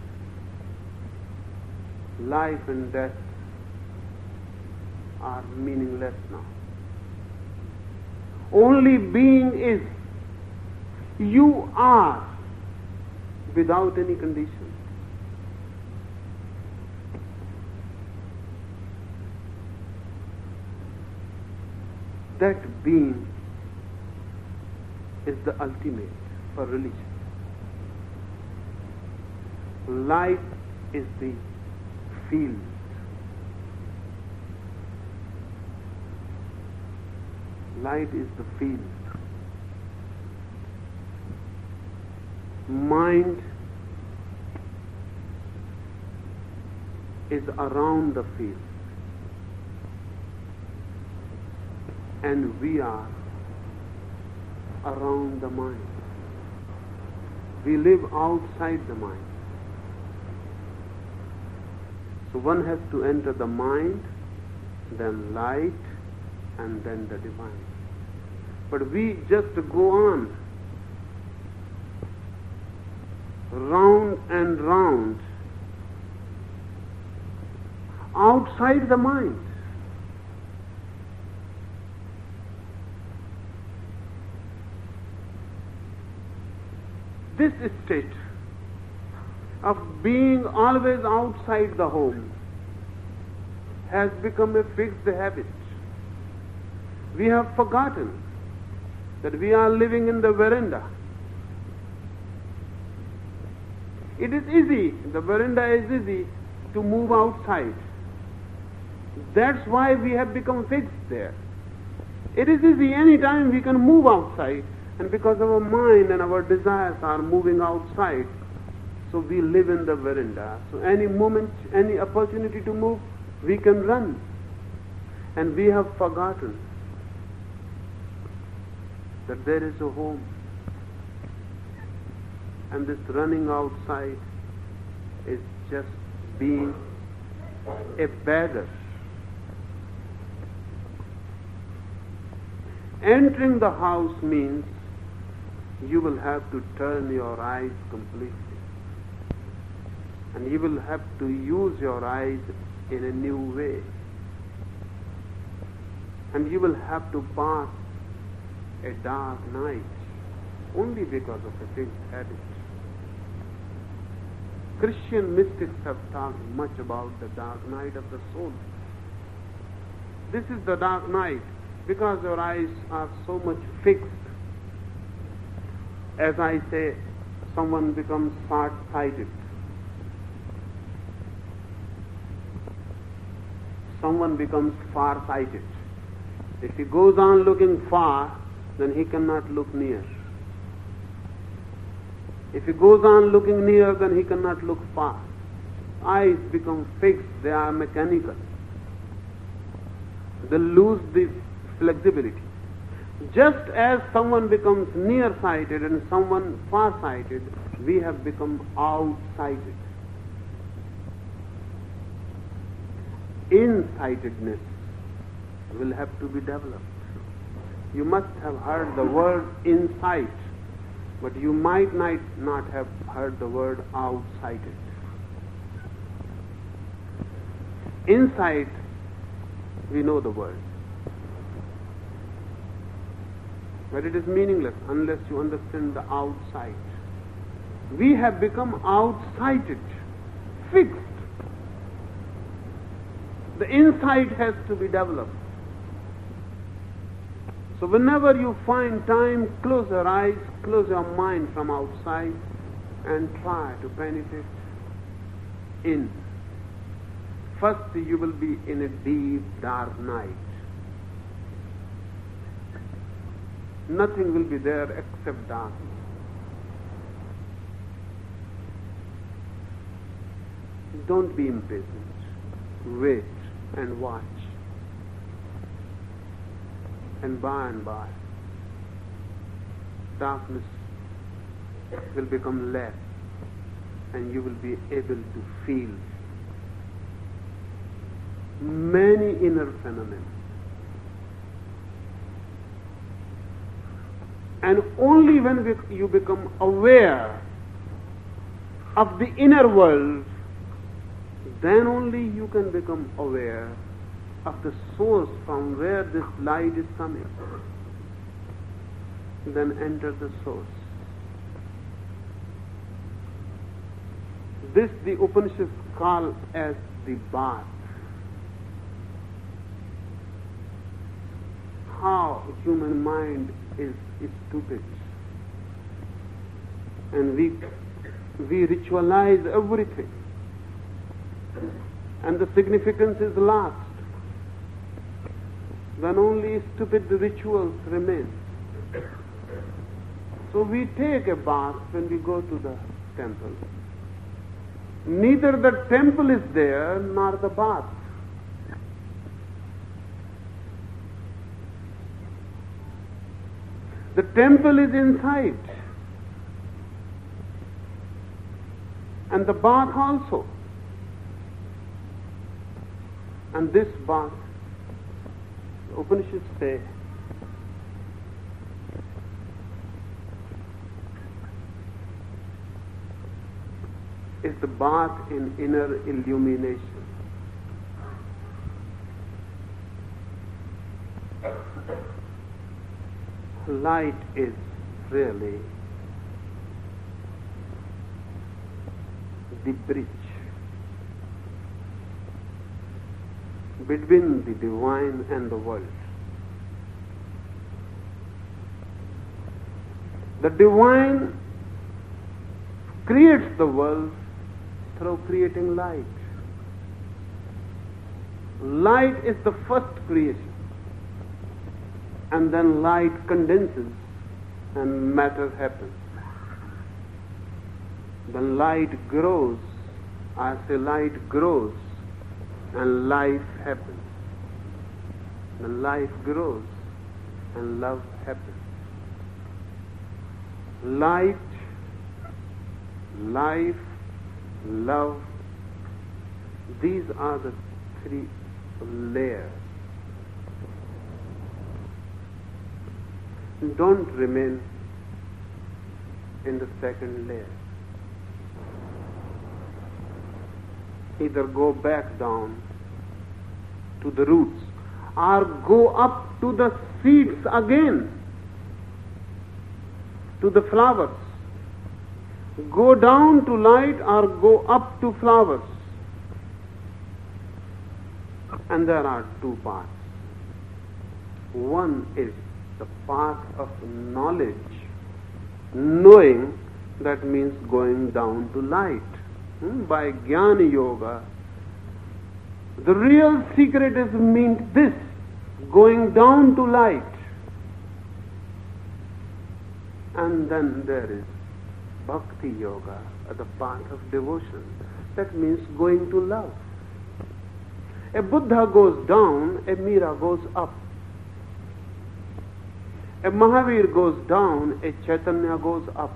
Life and death are meaningless now. Only being is. You are without any condition. That being is the ultimate for religion. Light is the field. Light is the field. Mind is around the field. And we are around the mind. We live outside the mind. So one has to enter the mind, then light, and then the divine. But we just go on, round and round, outside the mind. This state of being always outside the home has become a fixed habit. We have forgotten that we are living in the veranda. It is easy, the veranda is easy to move outside. That's why we have become fixed there. It is easy, any time we can move outside, and because our mind and our desires are moving outside, so we live in the veranda. So any moment, any opportunity to move, we can run. And we have forgotten that there is a home. And this running outside is just being a beggar. Entering the house means you will have to turn your eyes completely. And you will have to use your eyes in a new way. And you will have to pass a dark night only because of a fixed habit. Christian mystics have talked much about the dark night of the soul. This is the dark night because your eyes are so much fixed. As I say, someone becomes short-sighted. Someone becomes far-sighted. If he goes on looking far, then he cannot look near. If he goes on looking near, then he cannot look far. Eyes become fixed, they are mechanical. They lose the flexibility. Just as someone becomes nearsighted and someone farsighted, we have become outsighted. Insightedness will have to be developed. You must have heard the word insight, but you might not have heard the word outsighted. Insight, we know the word, but it is meaningless unless you understand the outside. We have become outsighted, fixed. The insight has to be developed. So whenever you find time, close your eyes, close your mind from outside and try to penetrate in. First you will be in a deep, dark night. Nothing will be there except darkness. Don't be impatient. Wait and watch. And by and by, darkness will become less and you will be able to feel many inner phenomena. And only when you become aware of the inner world, then only you can become aware of the source from where this light is coming. Then enter the source. This the Upanishads call as the bath. How human mind is, is stupid. And we, we ritualize everything. And the significance is lost. Then only stupid rituals remain. So we take a bath when we go to the temple. Neither the temple is there nor the bath. The temple is inside. And the bath also. And this bath, the Upanishads say, is the bath in inner illumination. Light is really the bridge between the divine and the world. The divine creates the world through creating light. Light is the first creation. And then light condenses and matter happens. Then light grows, I say light grows, and life happens. Then life grows and love happens. Light, life, love, these are the three layers. Don't remain in the second layer. Either go back down to the roots or go up to the seeds again, to the flowers. Go down to light or go up to flowers. And there are two paths. One is the path of knowledge. Knowing, that means going down to light. Hmm? By Jnana Yoga, the real secret is means this, going down to light. And then there is Bhakti Yoga, the path of devotion. That means going to love. A Buddha goes down, a Mira goes up. A Mahavir goes down, a Chaitanya goes up.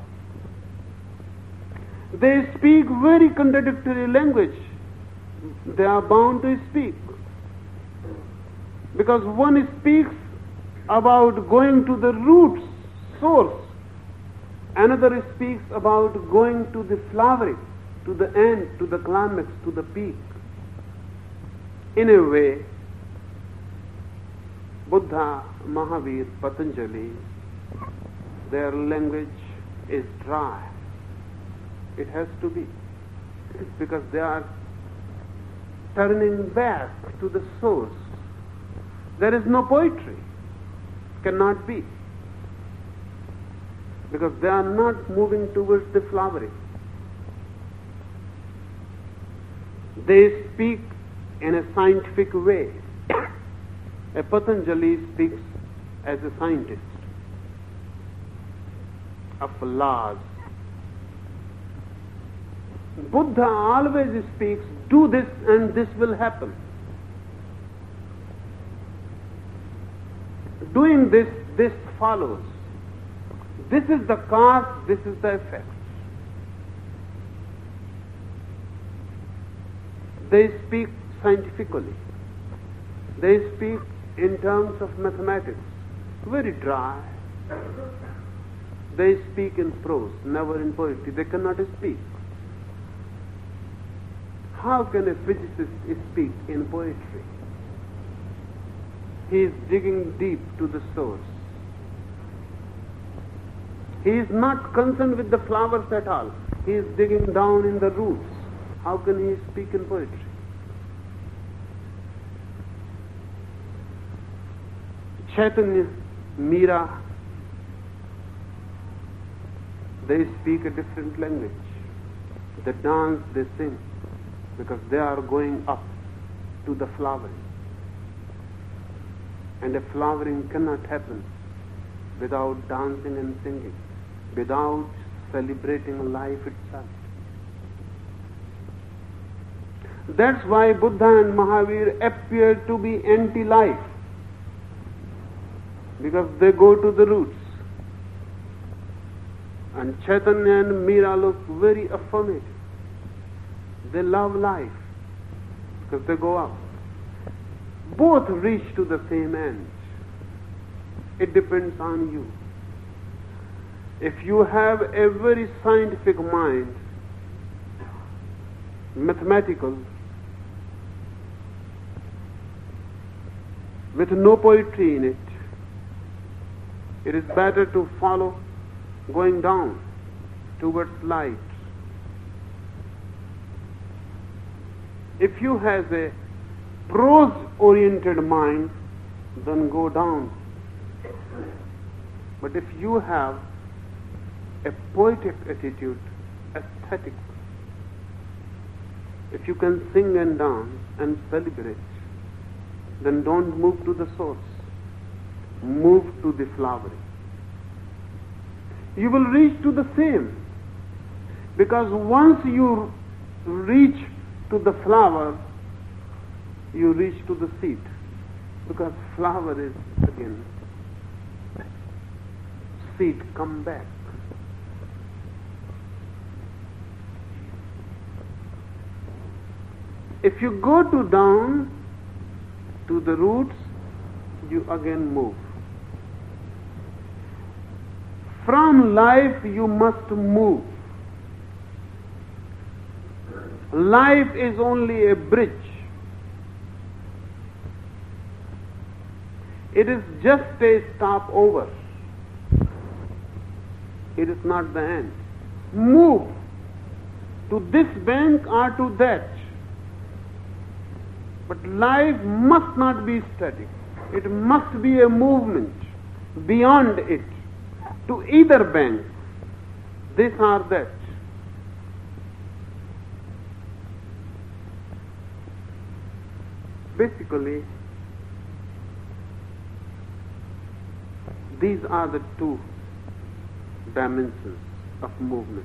They speak very contradictory language. They are bound to speak. Because one speaks about going to the roots, source. Another speaks about going to the flowering, to the end, to the climax, to the peak. In a way, Buddha, Mahavir, Patanjali, their language is dry. It has to be. Because they are turning back to the source. There is no poetry. Cannot be. Because they are not moving towards the flowering. They speak in a scientific way. A Patanjali speaks as a scientist of laws. Buddha always speaks, do this and this will happen. Doing this, this follows. This is the cause, this is the effect. They speak scientifically. They speak in terms of mathematics, very dry. They speak in prose, never in poetry. They cannot speak. How can a physicist speak in poetry? He is digging deep to the source. He is not concerned with the flowers at all. He is digging down in the roots. How can he speak in poetry? Chaitanya, Meera, they speak a different language. They dance, they sing, because they are going up to the flowering. And a flowering cannot happen without dancing and singing, without celebrating life itself. That's why Buddha and Mahavir appear to be anti-life, because they go to the roots. And Chaitanya and Meera look very affirmative. They love life because they go up. Both reach to the same end. It depends on you. If you have a very scientific mind, mathematical, with no poetry in it, it is better to follow going down towards light. If you have a prose-oriented mind, then go down. But if you have a poetic attitude, aesthetic, if you can sing and dance and celebrate, then don't move to the source. Move to the flowering. You will reach to the same. Because once you reach to the flower, you reach to the seed. Because flower is again seed, come back. If you go to down to the roots, you again move. From life you must move. Life is only a bridge. It is just a stopover. It is not the end. Move to this bank or to that. But life must not be static. It must be a movement beyond it, to either bank, this or that. Basically, these are the two dimensions of movement.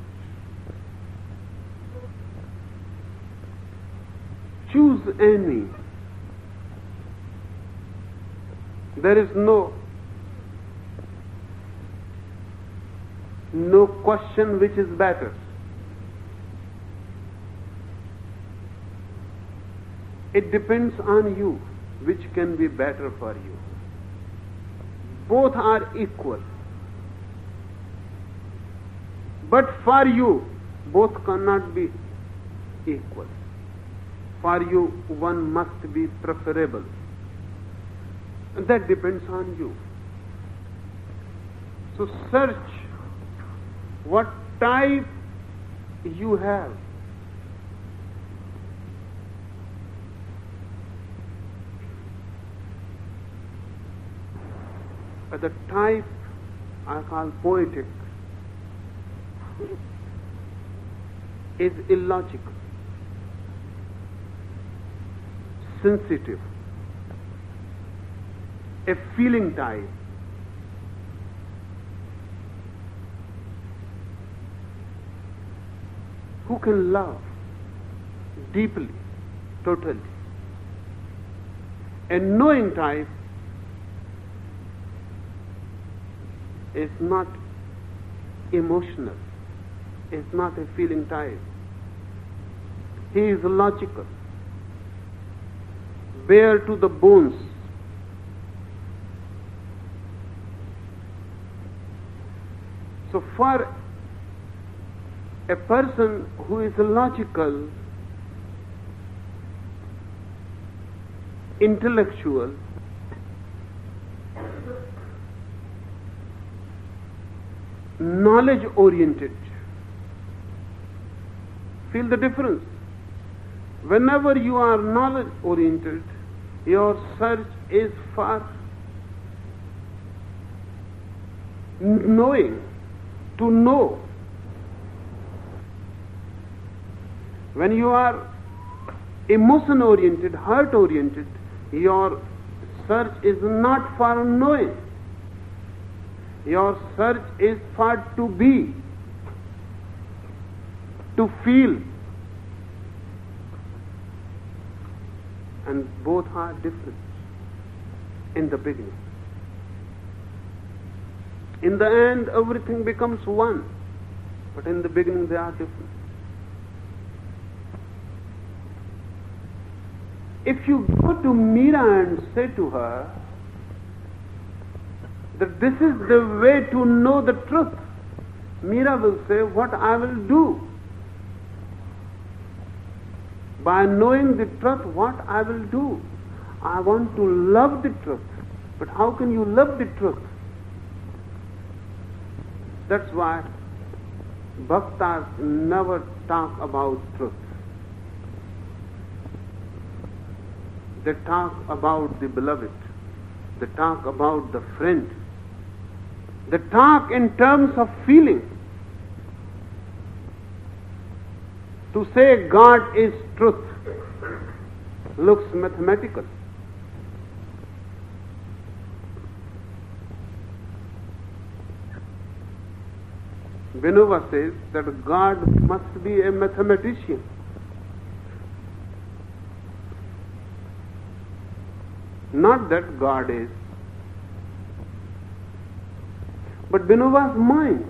Choose any. There is no no question which is better. It depends on you which can be better for you. Both are equal. But for you, both cannot be equal. For you, one must be preferable. And that depends on you. So search what type you have. But the type I call poetic is illogical, sensitive, a feeling type. Who can love deeply, totally. A knowing type is not emotional, is not a feeling type. He is logical, bare to the bones. So for a person who is logical, intellectual, knowledge oriented, feel the difference. Whenever you are knowledge oriented, your search is for knowing, to know. When you are emotion oriented, heart oriented, your search is not for knowing. Your search is for to be, to feel. And both are different in the beginning. In the end, everything becomes one, but in the beginning they are different. If you go to Meera and say to her that this is the way to know the truth, Meera will say, what I will do. By knowing the truth, what I will do. I want to love the truth. But how can you love the truth? That's why bhaktas never talk about truth. They talk about the beloved. They talk about the friend. They talk in terms of feeling. To say God is truth looks mathematical. Vinoba says that God must be a mathematician. Not that God is, but Vinoba's mind,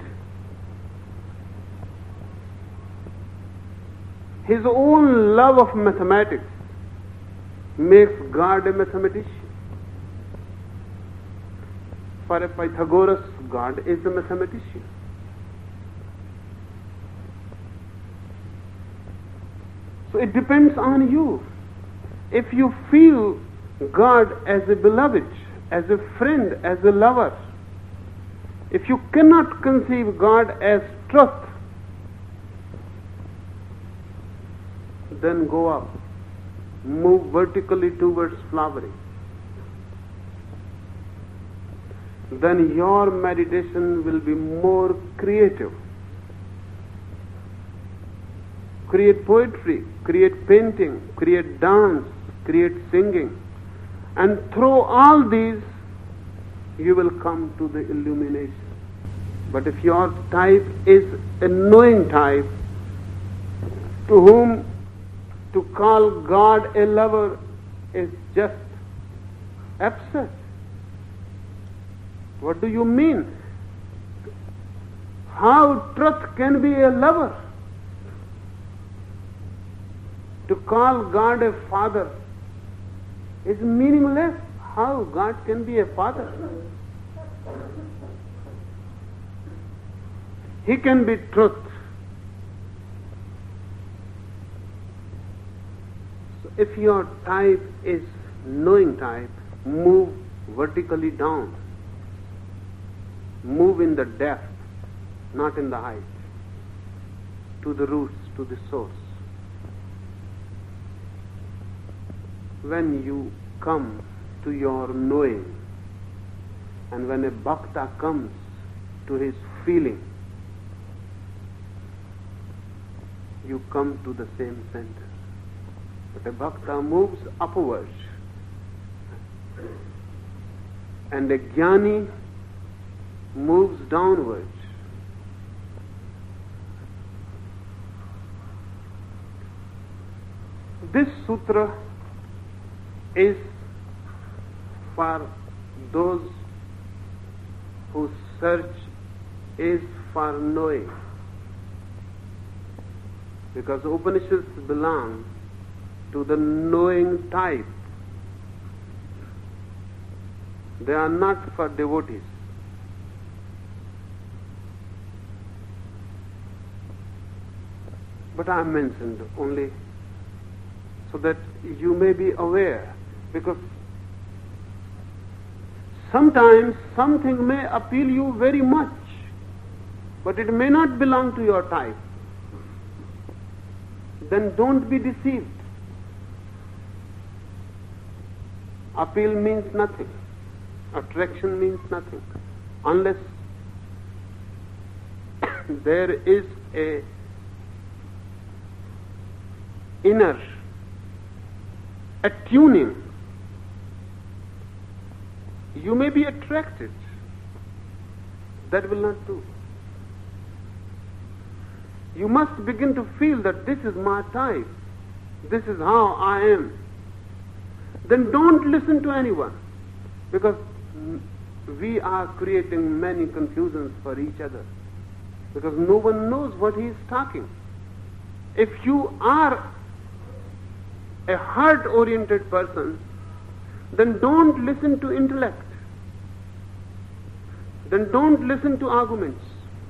his own love of mathematics makes God a mathematician. For a Pythagoras, God is a mathematician. So it depends on you. If you feel God as a beloved, as a friend, as a lover, if you cannot conceive God as truth, then go up, move vertically towards flowering. Then your meditation will be more creative. Create poetry, create painting, create dance, create singing. And through all these, you will come to the illumination. But if your type is a knowing type, to whom to call God a lover is just absurd. What do you mean? How truth can be a lover? To call God a father is meaningless. How God can be a father? He can be truth. So if your type is knowing type, move vertically down. Move in the depth, not in the height. To the roots, to the source. When you come to your knowing, and when a bhakta comes to his feeling, you come to the same center. But a bhakta moves upwards, and a jnani moves downwards. This sutra is for those whose search is for knowing. Because Upanishads belong to the knowing type. They are not for devotees. But I mentioned only so that you may be aware, because sometimes something may appeal you very much, but it may not belong to your type. Then don't be deceived. Appeal means nothing. Attraction means nothing. Unless there is a inner attuning, you may be attracted. That will not do. You must begin to feel that this is my type. This is how I am. Then don't listen to anyone, because we are creating many confusions for each other, because no one knows what he is talking. If you are a heart-oriented person, then don't listen to intellect. Then don't listen to arguments.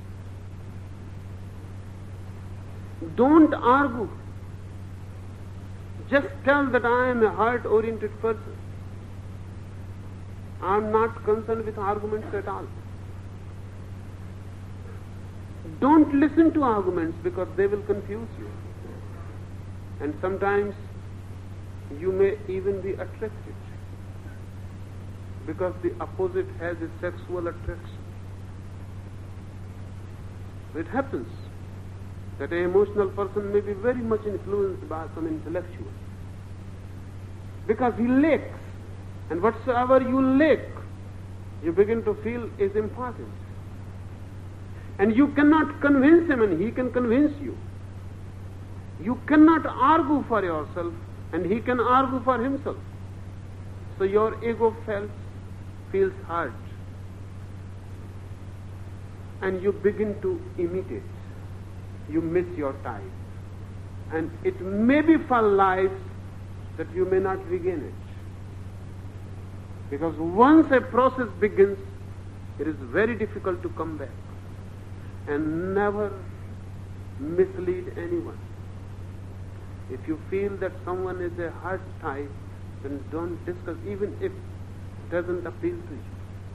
Don't argue. Just tell that I am a heart-oriented person. I am not concerned with arguments at all. Don't listen to arguments, because they will confuse you. And sometimes you may even be attracted, because the opposite has a sexual attraction. It happens that an emotional person may be very much influenced by some intellectual, because he lacks, and whatsoever you lack, you begin to feel is important. And you cannot convince him, and he can convince you. You cannot argue for yourself, and he can argue for himself. So your ego feels, feels hurt, and you begin to imitate. You miss your type, and it may be for life that you may not regain it. Because once a process begins, it is very difficult to come back. And never mislead anyone. If you feel that someone is a hard type, then don't discuss, even if it doesn't appeal to you.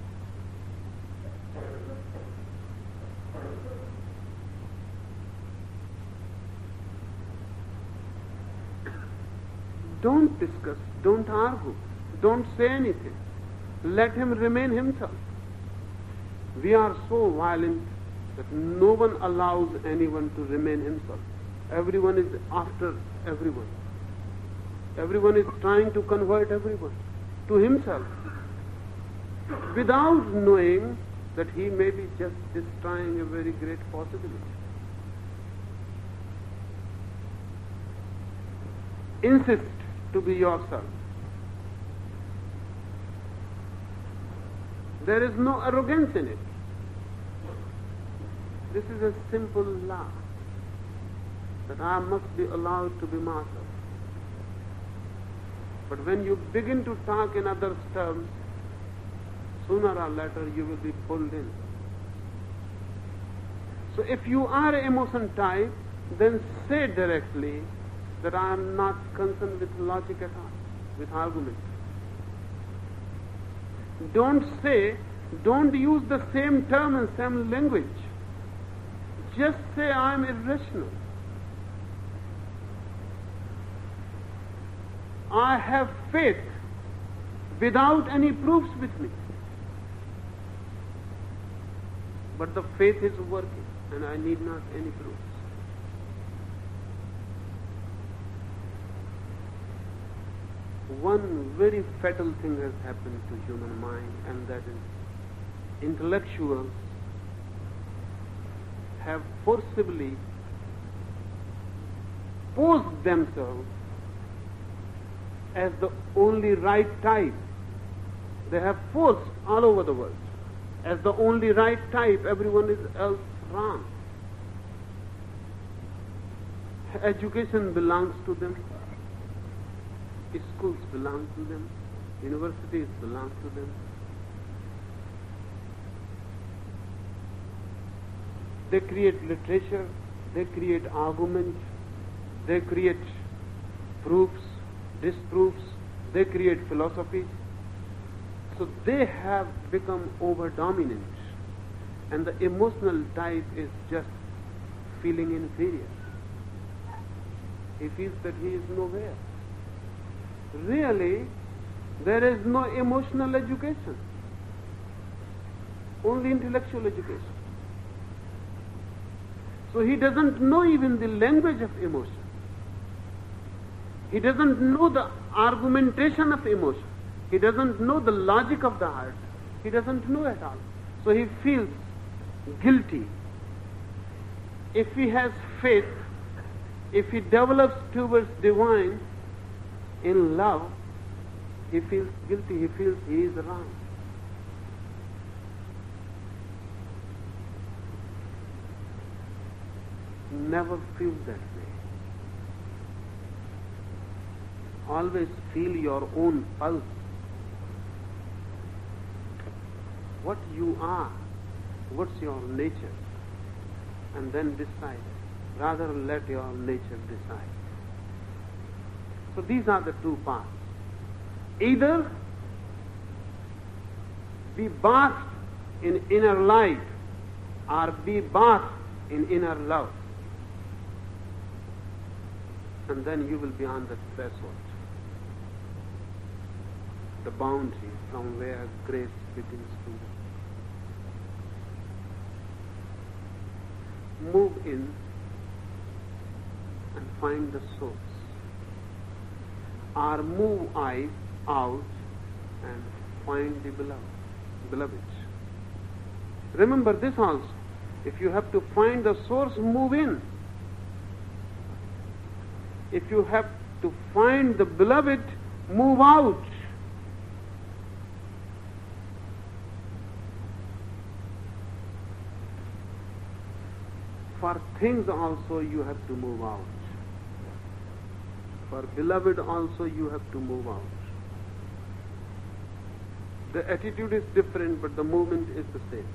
Don't discuss, don't argue, don't say anything. Let him remain himself. We are so violent that no one allows anyone to remain himself. Everyone is after everyone. Everyone is trying to convert everyone to himself, without knowing that he may be just destroying a very great possibility. Insist to be yourself. There is no arrogance in it. This is a simple law that I must be allowed to be myself. But when you begin to talk in others' terms, sooner or later you will be pulled in. So if you are an emotion type, then say directly that I am not concerned with logic at all, with argument. Don't say, don't use the same term and same language. Just say I am irrational. I have faith without any proofs with me. But the faith is working and I need not any proofs. One very fatal thing has happened to human mind, and that is intellectuals have forcibly posed themselves as the only right type. They have forced all over the world as the only right type, everyone is else wrong. Education belongs to them. Schools belong to them. Universities belong to them. They create literature, they create argument, they create proofs, disproofs, they create philosophy. So they have become over-dominant, and the emotional type is just feeling inferior. He feels that he is nowhere. Really, there is no emotional education, only intellectual education. So he doesn't know even the language of emotion. He doesn't know the argumentation of emotion. He doesn't know the logic of the heart. He doesn't know at all. So he feels guilty. If he has faith, if he develops towards divine in love, he feels guilty. He feels he is wrong. Never feel that way. Always feel your own pulse. What you are, what's your nature, and then decide. Rather let your nature decide. So these are the two paths. Either be bathed in inner light or be bathed in inner love. And then you will be on the threshold, the boundary from where grace begins to move in and find the source, or move eyes out and find the beloved. Beloved. Remember this also. If you have to find the source, move in. If you have to find the beloved, move out. For things also you have to move out. For beloved also you have to move out. The attitude is different, but the movement is the same.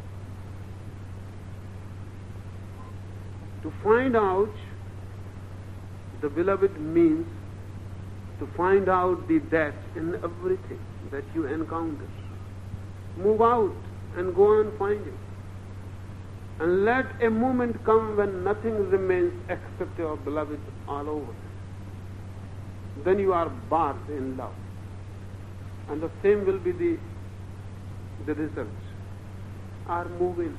To find out the beloved means to find out the death in everything that you encounter. Move out and go on finding. And let a moment come when nothing remains except your beloved all over. Then you are bathed in love. And the same will be the, the result. Or move in.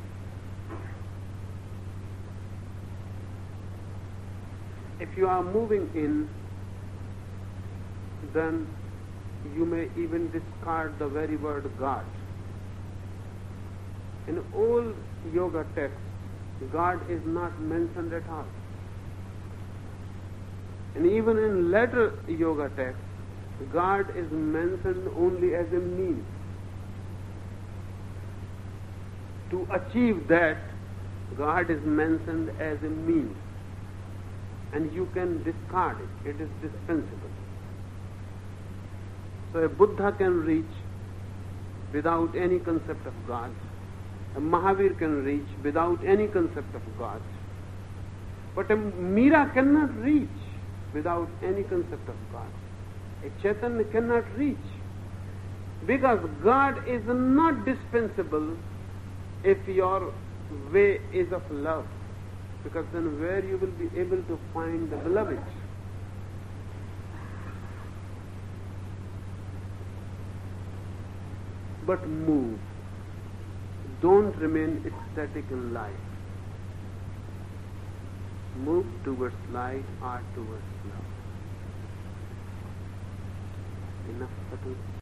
If you are moving in, then you may even discard the very word God. In all yoga texts, God is not mentioned at all. And even in later yoga texts, God is mentioned only as a means to achieve that God is mentioned as a means, and you can discard it. It is dispensable. So a Buddha can reach without any concept of God. A Mahavir can reach without any concept of God. But a Meera cannot reach without any concept of God. A Chaitanya cannot reach. Because God is not dispensable if your way is of love. Because then where you will be able to find the beloved? But move. Don't remain static in life. Move towards light or towards love. Enough, Patu.